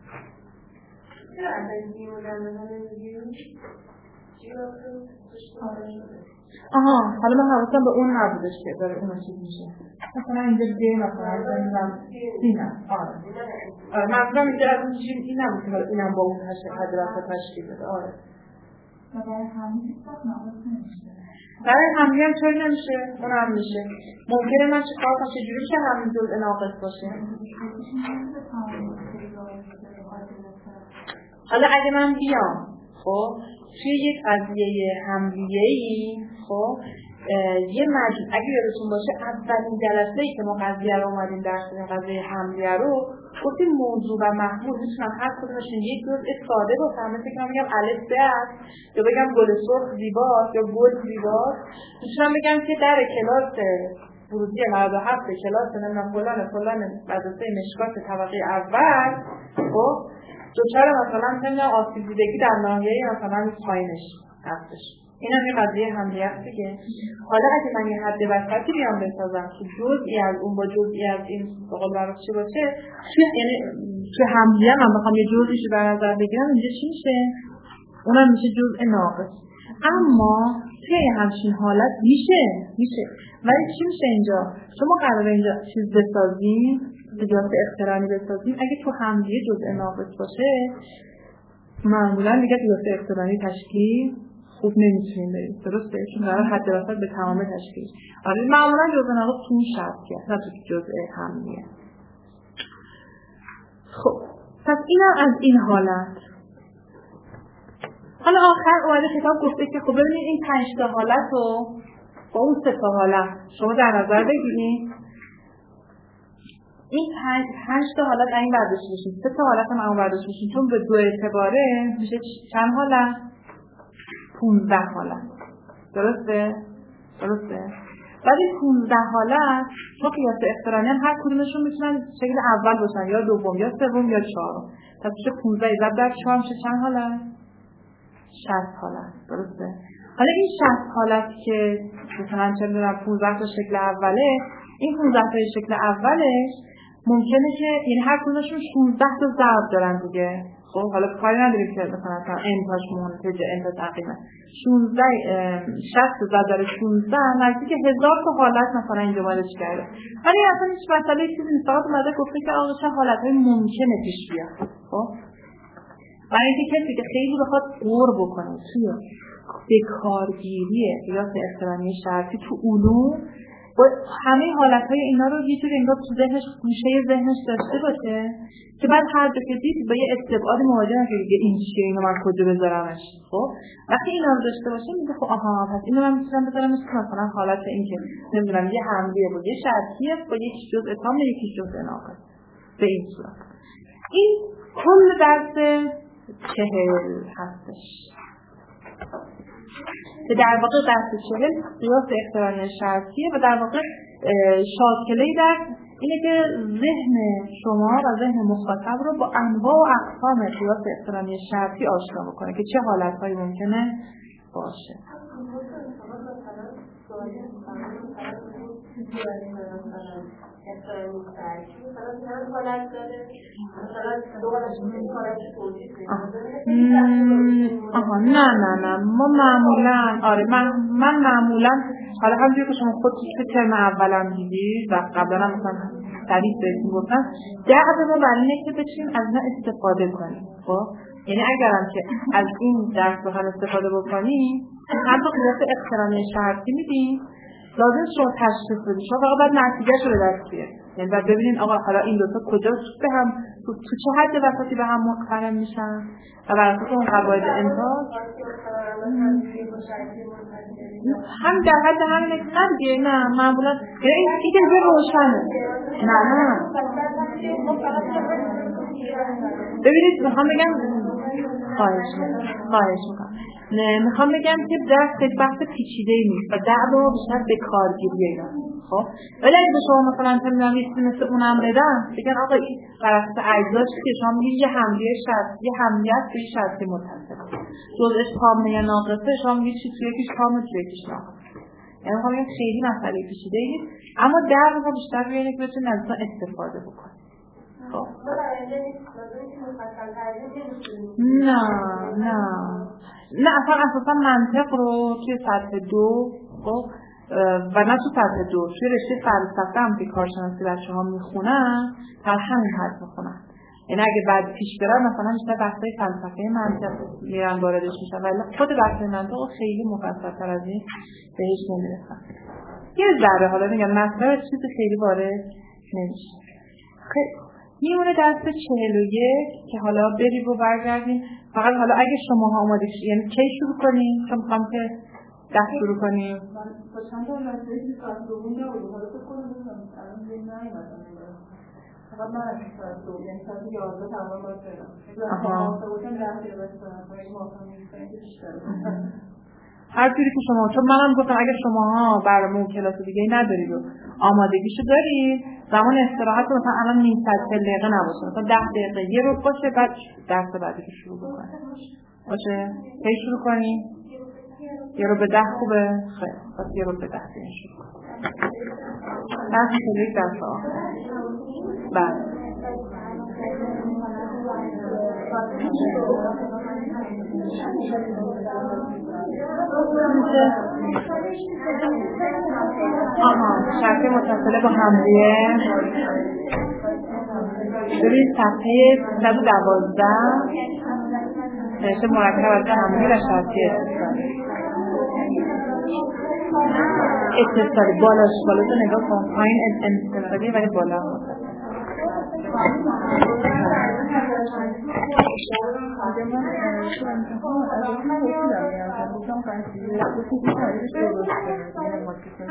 آها حالا من حواسم به اون نبودش که داره اون چیز میشه. مثلا اینجا دیگه مثلا بزنیم اینم. آره. آره مثلا اینجا از اون چیز این نبود که اینم با اون حد وسط تشکیل بده. آره. برای همین حساب ناقص نمیشه. برای همین هم چون نمیشه اون هم میشه. ممکنه من چه کار کنم چجوری که همین جزء ناقص باشه. حالا اگه من بیام خب توی یک قضیه حملیه‌ای خب یه مجموع اگه یادتون باشه اولین جلسه‌ای که ما قضیه رو اومدیم درس این قضیه حملیه رو گفتیم موضوع و محمول میتونن هر کدومشون یک جزء ساده باشن، مثل که من بگم الف ب است یا بگم گل سرخ زیباست یا گل زیباست. میتونم بگم که در کلاس ورودی نود و هفت کلاس نمیدونم فلان فلان مدرسه مشکات طبقه اول خب دچار مثلا نمیدونم آسیب دیدگی در ناحیه مثلا پایینش هستش. این هم یه قضیه حملیه است دیگه. حالا اگه من یه حد وسطی بیام بسازم که جزئی از اون با جزئی از این به قول معروف چی باشه، یعنی تو حملیه من بخوام یه جزئیشو در نظر بگیرم اینجا چی میشه؟ اونم میشه جزء ناقص. اما توی همچین حالت میشه میشه ولی چی میشه اینجا؟ شما قراره اینجا چیز بسازیم، قیاس اقترانی بسازیم، اگه تو حملیه جزء ناقص باشه معمولا دیگه قیاس اقترانی تشکیل خوب نمیتونیم بریم، درسته؟ چون قرار حد وسط به تمام تشکیل. آره معمولا جزء ناقص تو اون شرطیه، نه تو جزء حملیه. خب پس اینم از این حالت. حالا آخر اومده کتاب گفته که خب ببینید این پنج تا حالت رو با اون سه تا حالت شما در نظر بگیرید. این پنج پنج تا حالت این برداشت بشید، سه تا حالت هم اون برداشت بشید، چون به دو اعتباره میشه چند حالت؟ پونزده حالت. درسته؟ درسته؟ ولی پونزده حالت چون قیاس اقترانی هم هر کدومشون میتونن شکل اول باشن یا دوم یا سوم یا چهارم. پس میشه پونزده ضرب در چهار میشه چند حالت؟ شصت حالت. درسته؟ حالا این شصت حالت که مثلا چه می‌دونم پانزده تا شکل اوله، این پانزده تا شکل اولش ممکنه که یعنی هر کدومشون شانزده تا ضرب دارن دیگه. خب حالا کاری نداریم که مثلا ان تاش منتج ان تا تقریبا شانزده شصت تا ضرب در شانزده نزدیک هزار تا حالت مثلا اینجا وارد کرده. ولی اصلا هیچ مسئله چیزی نیست، فقط اومده گفته که آقا چه حالت‌های ممکنه پیش بیاد. خب برای اینکه کسی که خیلی بخواد غور بکنه توی به کارگیری قیاس اقترانی شرطی تو علوم با همه حالتهای اینا رو یه جوری انگار تو ذهنش گوشه ذهنش داشته باشه که بعد هر جا که دید با یه استبعاد مواجه نشه که این چیه، اینو من کجا بذارمش. خب وقتی اینا رو داشته باشه میگه خب آها پس اینو من میتونم بذارمش مثلا حالت این که نمیدونم یه حملیه با یه شرطیه با یک جزء تام یکی جزء ناقص به این صورت. این کل درس چهل هستش که در واقع درس چهل قیاس اقترانی شرطیه و در واقع شاکله در اینه که ذهن شما و ذهن مخاطب رو با انواع و اقسام قیاس اقترانی شرطی آشنا بکنه که چه حالت‌هایی ممکنه باشه. آها نه نه نه ما معمولا آره من من معمولا حالا همونجوری که شما خود تو ترم اولم دیدید و قبلا هم مثلا تعریف بهتون گفتم دعوه ما برای اینه که بتونیم از اینا استفاده کنیم. خب یعنی اگرم که از این درس بخوایم استفاده بکنیم هم تو قیاس اقترانی شرطی میدیم لازم شما تشخیص بدید، شما فقط باید نتیجه‌اش رو به دست بیارید. یعنی باید ببینید آقا حالا این دو تا کجا به هم تو, تو چه حد وسطی به هم مقترن میشن و بر اساس اون قواعد انتاج هم در حد همین نه دیگه. نه معمولا این دیگه روشنه. نه نه ببینید میخوام بگم خواهش میکنم خواهش میکنم نه میخوام بگم که درس خیلی بحث پیچیده‌ای نیست و دعوا بیشتر به کارگیری اینا. خب ولی اگه شما مثلا نمیدونم یه چیزی مثل اونم بدن بگن آقا این بر اساس اجزاش که شما میگید یه حمله شرط یه حملیت به شرطی متصل جزءش تامه یا ناقصه، شما میگید چی توی یکیش تامه توی یکیش ناقصه. یعنی میخوام بگم خیلی مسئله پیچیده‌ای نیست اما دعوا بیشتر روی اینه که بتونید از اون استفاده بکنید. خب نه نه نه اصلا اساسا منطق رو توی سطح دو خب و نه تو سطح دو توی رشته فلسفه هم که کارشناسی بچه‌ها میخونن در همین حد میخونن. یعنی اگه بعد پیش برن مثلا بیشتر بحث‌های فلسفه منطق میرن واردش میشن ولی خود بحث منطق خیلی مفصل‌تر از این بهش نمیرسن. یه ذره حالا میگم مثلا چیزی خیلی وارد نمیشه. میمونه دست چهل و یک که حالا بریم و برگردیم. فقط حالا اگه شماها آماده شید یعنی کی شروع کنیم؟ چون میخوام که ده شروع کنیم. من با چند تا مسئله که ساعت دوم نبودم حالا فکر کنم بودم الان دیگه نیومدم فقط من از ساعت دوم یعنی ساعت یازده تمام باید برم. اگه موافق باشم ده دقیقه بستم اگه موافق نیستم که بیشتر هر جوری که شما، چون منم گفتم اگه شماها برنامه و کلاس دیگه ندارید و آمادگیشو دارید زمان استراحت مثلا الان نیم ساعت چهل دقیقه نباشه، مثلا ده دقیقه یه رو باشه بعد درس بعدی رو شروع بکنیم باشه. کی شروع کنیم؟ یه رو به ده خوبه؟ خیلی پس یه رو به ده دیم شروع کنیم. درس شده یک درس آخر بعد آها شرط متصله با همریه. ببینید صفحه صد و دوازده نوشته مرکب از همریه و شرطی اتصالی. اتصالی بالاش بالا تو نگاه کن، پایین اتصالی ولی بالا آره من تو امتحان از این پرسیدم میام گفتم قضیه گفتم که تعریفش درسته یعنی ماتیکن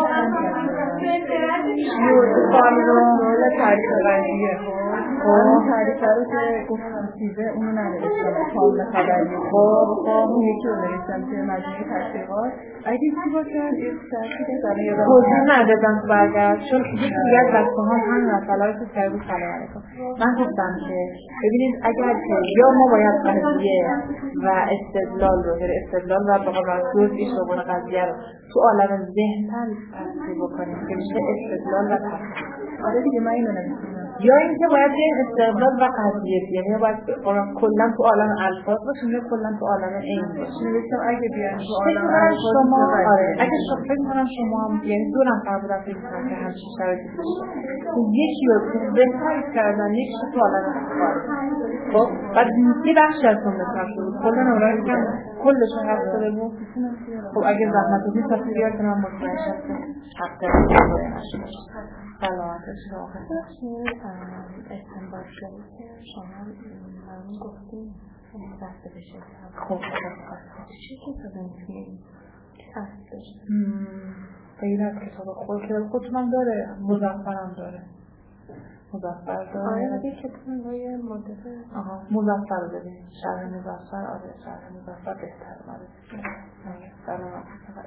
یه فایل رو رول تعریف قضیه اون تعریف رو که گفتم چیزه اونو ننوشتم کامل خبری خب خب اون یکی رو نوشتم که مجموعه تشریحات اگه چی باشه این شرطی که برای یادم توضیح ندادم تو برگرد چون یکی دیگه از بچه ها هم مسئله رو که سربو سلام علیکم من گفتم که ببینید اگر که یا ما باید قضیه و استدلال رو در استدلال و با قضیه و شبان قضیه رو تو عالم ذهن تصریح بکنیم که میشه استدلال و تصریح. آره دیگه من اینو نمی‌دونم. یا اینکه باید یه استدلال و قضیه یعنی باید کلا تو عالم الفاظ باشه یا کلا تو عالم علم باشه. نوشتم اگه بیان تو فکر عالم کنم الفاظ شما آره اگه شما فکر کنم شما یعنی دو نفر بودن فکر کنم که همچین شرایطی باشه یکی رو بهتر کردن یکی تو عالم الفاظ خب بعد یه بخش از اون بهتر شد کلا اونایی که کلش حرف داره بود. خب اگه زحمت بدید تصویر بیار که من مطمئن شم که حق داره نشه سلامتش رو آخر استنباط شده که شما من گفتیم رفته بشه خب چه کتابی می‌خونید؟ هست داشته غیر از کتاب خود که خودتونم داره مظفرم داره مظفر داره آره دیگه کتاب روی مدفع آها مظفر رو ببین شرح مظفر آره شرح مظفر بهتر اومده در اون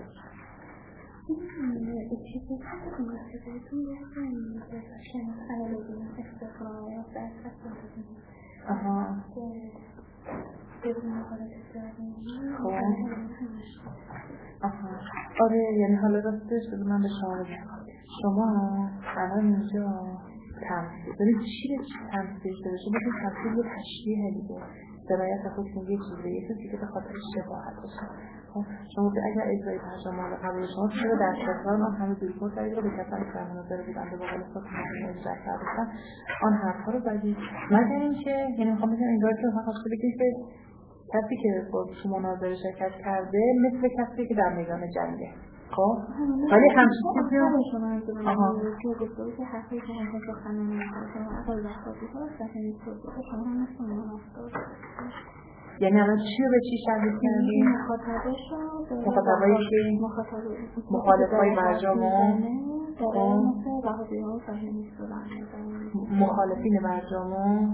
چیزی هست که مصدقیتون بستن که خیلی بگیم استقرار یا درس هستن آها بدون حالت داریم خب آها آره یعنی حالا راستش بگو من به شما بگم شما الان اینجا تمثیل دارید چی به چی تمثیل شده شما این تمثیل یه تشریح دیگه درایت حکم یه چیزه یه چیزی که به خاطر شباهت باشه شما که اگر اجرای ترجمه رو قبول شما چرا در شکران آن همه دوست مرتبط رو به کسانی که در مناظره بودن به بقول خود اجرا کردن آن حرفها رو زدید مگر اینکه یعنی میخوام بگم این که من خواسته بگید که کسی که با تو مناظره شرکت کرده مثل کسی که در میدان جنگه خب ولی همچین چیزی رو شما که گفته بود که حرفی که همه سخنه نمی‌کنه شما اول وقتی ها صحیح توضیح شما هم مثل اون هست یعنی الان چی رو به چی شبیه کردیم؟ مخاطبش رو مخاطبایی که مخالفای برجامون مخالفین برجامون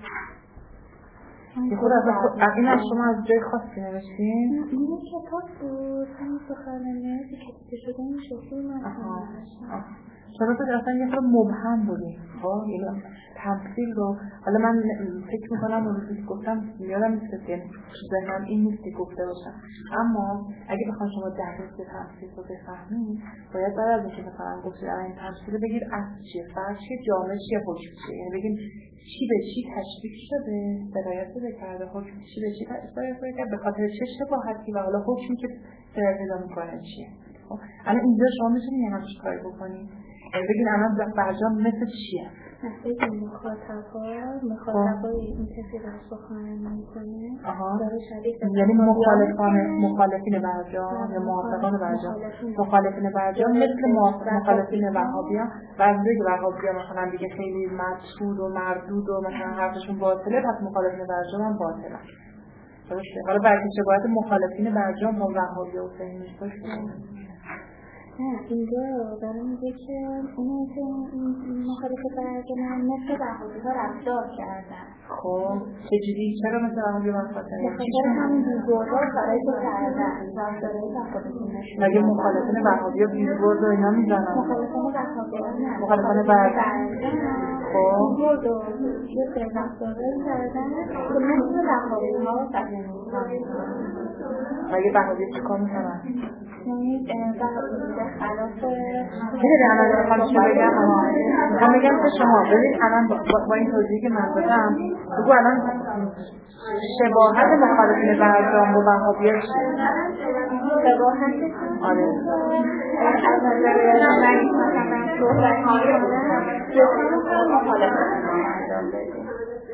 یه خود از این از شما از جای خاصی نوشتین؟ این کتاب بود همین سخنرانی که کتیبه شده این شکلی من چرا تو اصلا یه خود مبهم بودی خب یعنی تمثیل رو حالا من فکر میکنم اون روزی که گفتم یادم نیست که ذهنم این نیست که گفته باشم اما اگه بخوام شما دقیق به تمثیل رو بفهمید باید بعد از اینکه مثلا گفتید این تمثیل رو بگید اصل چیه فرق چیه جامعه چیه حکم چیه یعنی بگید چی به چی تشبیه شده درایت رو کرده حکم چی به چی تشبیه کرده به خاطر چه شباهتی و حالا حکمی که پیدا میکنه چیه الان اینجا شما میتونید یه همچین کاری بکنید بگین الان برجام مثل چیه مثلا مخاطبا مخاطبای این کسی رو سخنرانی میکنه داره شبیه یعنی مخالفان مخالفین برجام یا موافقان برجام مخالفین برجام مثل مخالفین وهابیان و از دیگه وهابیان مثلا دیگه خیلی مطرود و مردود و مثلا حرفشون باطله پس مخالفین برجام هم باطله. درسته. حالا برای شباهت مخالفین برجام با وهابی و فهمیش باشه. نه اینجا داره میگه که اونه که مخالف برجام مثل وهابی ها رفتار کردن. خب چجوری؟ چرا مثل وهابی ها رفتار کردن؟ بخاطر همین بیلبوردها کارایی که کردن رفتارهای وهابی نشون. مگه مخالفین وهابی ها بیلبورد و اینا میزنن؟ مخالفین وهابی ها نه. مخالفین برجام خب بیلبورد و یه سری رفتارهایی کردن که مثل وهابی ها صحنه میکنن. مگه وهابی چی کار میکنن؟ یعنی به خلاف میدونی الان میخوام چی بگم میخوام بگم که شما ببین الان با, با این توضیحی که من دادم بگو الان شباهت مخالفین برجام با وهابی‌ها چیه؟ شباهت آره از نظر من مثلا صحبت‌های بودن جسم مخالفت انجام بدیم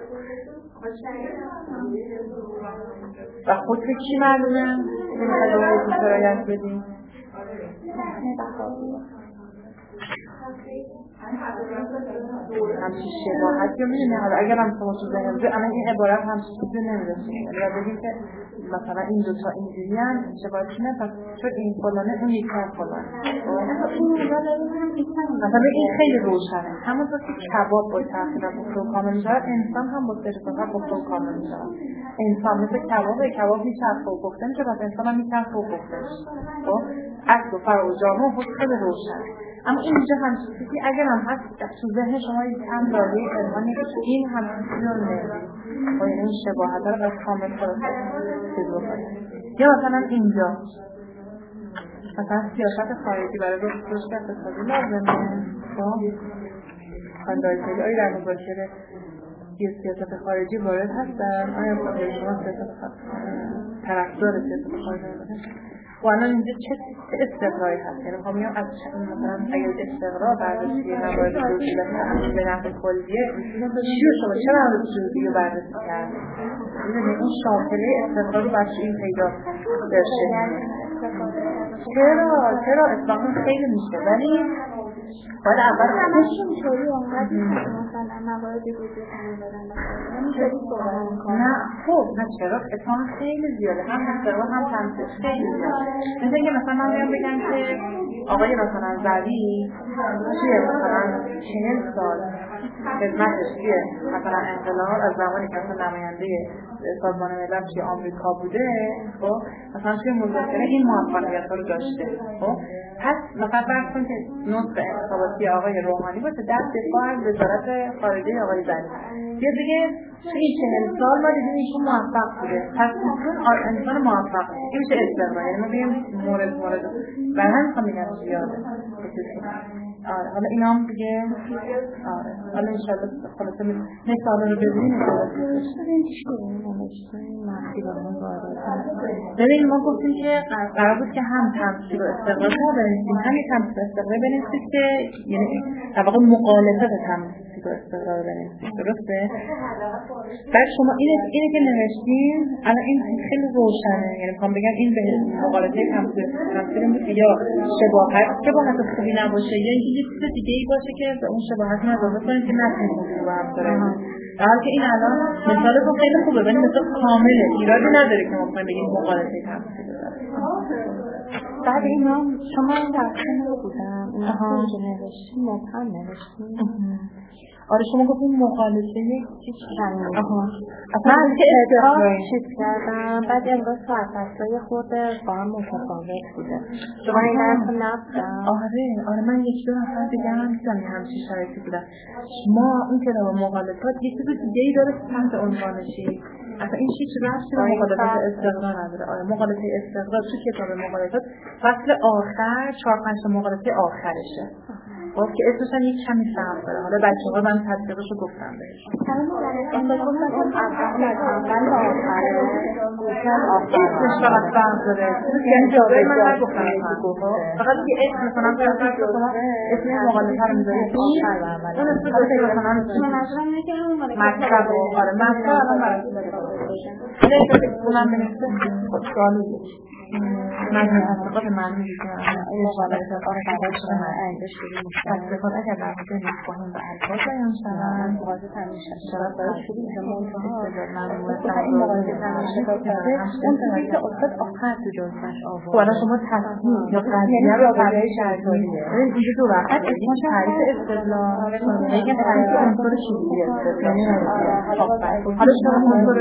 و خود به کی معلومه؟ که میخواد به خود سرایت بدیم؟ همچی شباهت یا میدونی حالا اگر هم شما تو ذهن بده الان این عبارت همچی چیزی نمیرسیم یا بگیم که مثلا این دوتا اینجوری هم شباهت نه پس چون این فلانه اون یکی هم فلانه مثلا این خیلی روشنه همونطور که کباب با تأخیر بخور و کامل میشه انسان هم با سرساقه بخور و کامل میشه انسان مثل کبابه کباب میچرخه و پخته میشه پس انسان هم میچرخه و پخته میشه خب اصل و فرع و جامعه خود خیلی روشنه اما اینجا هم چیزی اگر هم هست تو ذهن شما یک هم داره ارمانی که این هم چیزی رو نمیدید و این شباهت رو بس کامل خلاصه چیز بکنید یا مثلا اینجا مثلا سیاست خارجی برای رشد اقتصادی لازمه خب خانداری خیلی آیا در مباشره یه سیاست خارجی وارد هستن آیا شما سیاست طرفدار سیاست خارجی هستن و الان اینجا چه استقراری هست یعنی میخوام میگم از مثلا اگر استقرار بررسی موارد جزئی به نحو کلیه چی رو شما چرا موارد جزئی رو بررسی کردید میدونید اون شاکله استقرار رو بچه این پیدا درشه چرا چرا اصلاحا خیلی میشه ولی باید اول همش اینطوری اونقدر مثلا مواردی وجود ندارن نمی‌تونی صحبت کنی نه خب نه چرا اصلاحا خیلی زیاده هم استقرار هم تمثیل خیلی زیاده مثل اینکه مثلا من میام بگم که آقای مثلا زوی چیه مثلا چهل سال خدمتش چیه مثلا انقلاب از زمانی که مثلا نماینده سازمان ملل توی آمریکا بوده خب مثلا توی مذاکره این موفقیت‌ها رو داشته خب پس مثلا فرض کن که نطق انتخاباتی آقای روحانی باشه در دفاع از وزارت خارجه آقای زنی یه دیگه توی چهل سال ما دیدیم ایشون موفق بوده پس ایشون انسان موفق این میشه استقرار یعنی ما بگیم مورد مورد برای هم میخوام بگم زیاده آره حالا اینا هم دیگه آره حالا انشاءالله خلاصه مثالا رو ببینیم ببین ما گفتیم که قرار بود که هم تمثیل و استقرار ها بنویسیم هم یک تمثیل و استقرار بنویسیم که یعنی در واقع مخالفت تمثیل و استقرار بنویسیم درسته؟ بعد شما اینه اینه که نوشتیم الان این خیلی روشنه یعنی میخوام بگم این به مخالفه تمثیل تمثیل بود که یا شباهت شباهت خوبی نباشه یا اینکه یه چیز دیگه ای باشه که به اون شباهت رو اضافه کنیم که نتونیم رو هم داره در حالی که این الان مثال تو خیلی خوبه ولی مثال کامله ایرادی نداره که ما بخوایم بگیم مخالفه تمثیل داره بعد اینا شما این درسته نبودم اونها که نوشتیم مبهم نوشتیم آره شما گفتیم مخالفه چیز کنیم اصلا که اعتراض چیز کردم بعد انگار سرفصلای خود با هم متفاوت بوده شما این درست نبودم آره آره من یک دو نفر دیگه هم دیدم یه همچین شرایطی بودن ما اون کتاب مخالفات یه چیز دیگه ای داره تحت عنوانشی اصلا این چیز رفتی به مخالفت استقرار نداره آره مخالفه استقرار تو کتاب مخالفات فصل آخر چهار پنج تا مخالفه آخرشه خب که اسمش هم یک کمی فرق داره. حالا بچه‌ها من تطبیقش رو گفتم بهشون. اصلا گفتم اون اول از اول تا آخر گفتم اسمش فقط فرق داره. یعنی جزئی من نگفتم فقط که اسم مثلا فرض شما اسم مقالطه رو میذارید اون اسم که مثلا منظورم اینه که همون مال مطلب و آره مطلب الان براتون داره اونم بنویسه سوالی مجموع تصدیقات معنی که اشاره آره قبول شده تصدیقات اگر در مورد مفاهیم و الفاظ بیان شدن مقایسه تامین شد شرط برای شروع استدلال مجموعه این مقایسه تامین شد اون چیزی که استاد آخر تو جزوهش آورد خب الان شما تصمیم یا قضیه رو برای شرطیه اینجا دو وقت یک تعریف استدلال یک تعریف عنصر شروعی استدلال حالا شما عنصر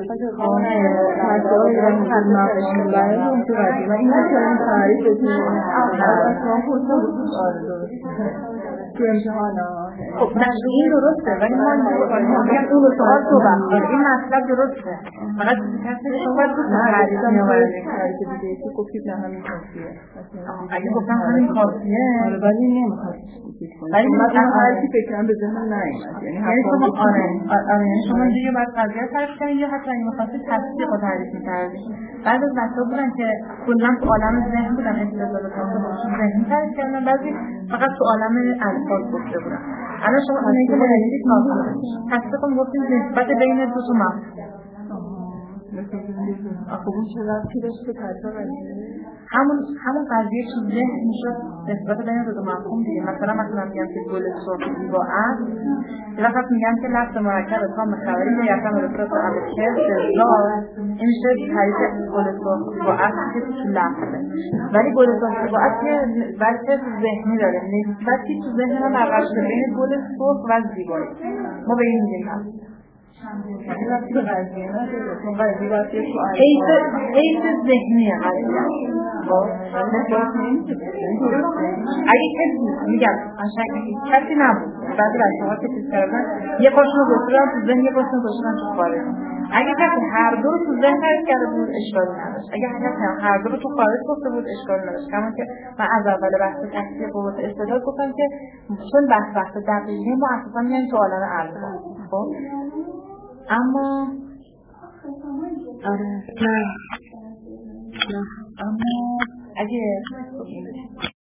مسائل تو قدیم این مثلا تعریف بکنیم اصلا خودتون آره درست تو امتحانا خب این درسته ولی ما میگم اون سوال تو وقت این مطلب درسته فقط کسی شما باید تو تعریف میآورید تعریف دیگه که گفتید نه همین کافیه اگه گفتم همین کافیه ولی نمیخواد ولی من هر چی فکر کنم به ذهنم نیومد یعنی شما آره آره یعنی شما دیگه بعد قضیه تعریف کنید یا حتی اگه می‌خواستید تصدیق رو تعریف می‌کردید بعد از بچه‌ها بودن که کلاً تو عالم ذهن بودن استدلالات رو خودشون ذهنی تعریف کردن بعضی فقط تو عالم الفاظ گفته بودن الان شما اونایی که نوشتید کافیه تصدیق رو می‌گفتید نسبت بین دو تا مفهوم آخه اون چه ربطی داشته تصدیق همون همون قضیه چیز ذهن میشد نسبت بین دو تا مفهوم دیگه مثلا مثلا میگم که گل سرخ با اصل یه وقت میگم که لفظ مرکب تام خبری یا یکم رو صورت ابکر سزار این میشه تعریف گل سرخ با اصل که تو لفظه ولی گل سرخ با اصل که وجه ذهنی داره نسبتی تو ذهن ما برقرار شده بین گل سرخ و زیبایی ما به این میگیم این وقتی به قضیه نداره چون قضیه وقتی تو حیث ذهنی قضیه اگه کسی میگم کسی نبود بعضی بچه‌ها که چیز کردن یه قاشون رو گذاشتن تو ذهن یه قاشون رو گذاشتن تو خارج اگه کسی هر دو رو تو ذهن تعریف کرده بود اشکالی نداشت اگه کسی هر دو رو تو خارج گفته بود اشکالی نداشت کما که من از اول بحث تحقیق قوت استدلال گفتم که چون بحث بحث دقیقی ما اساسا میگیم تو عالم الفاظ خب اما آره نه اما اگه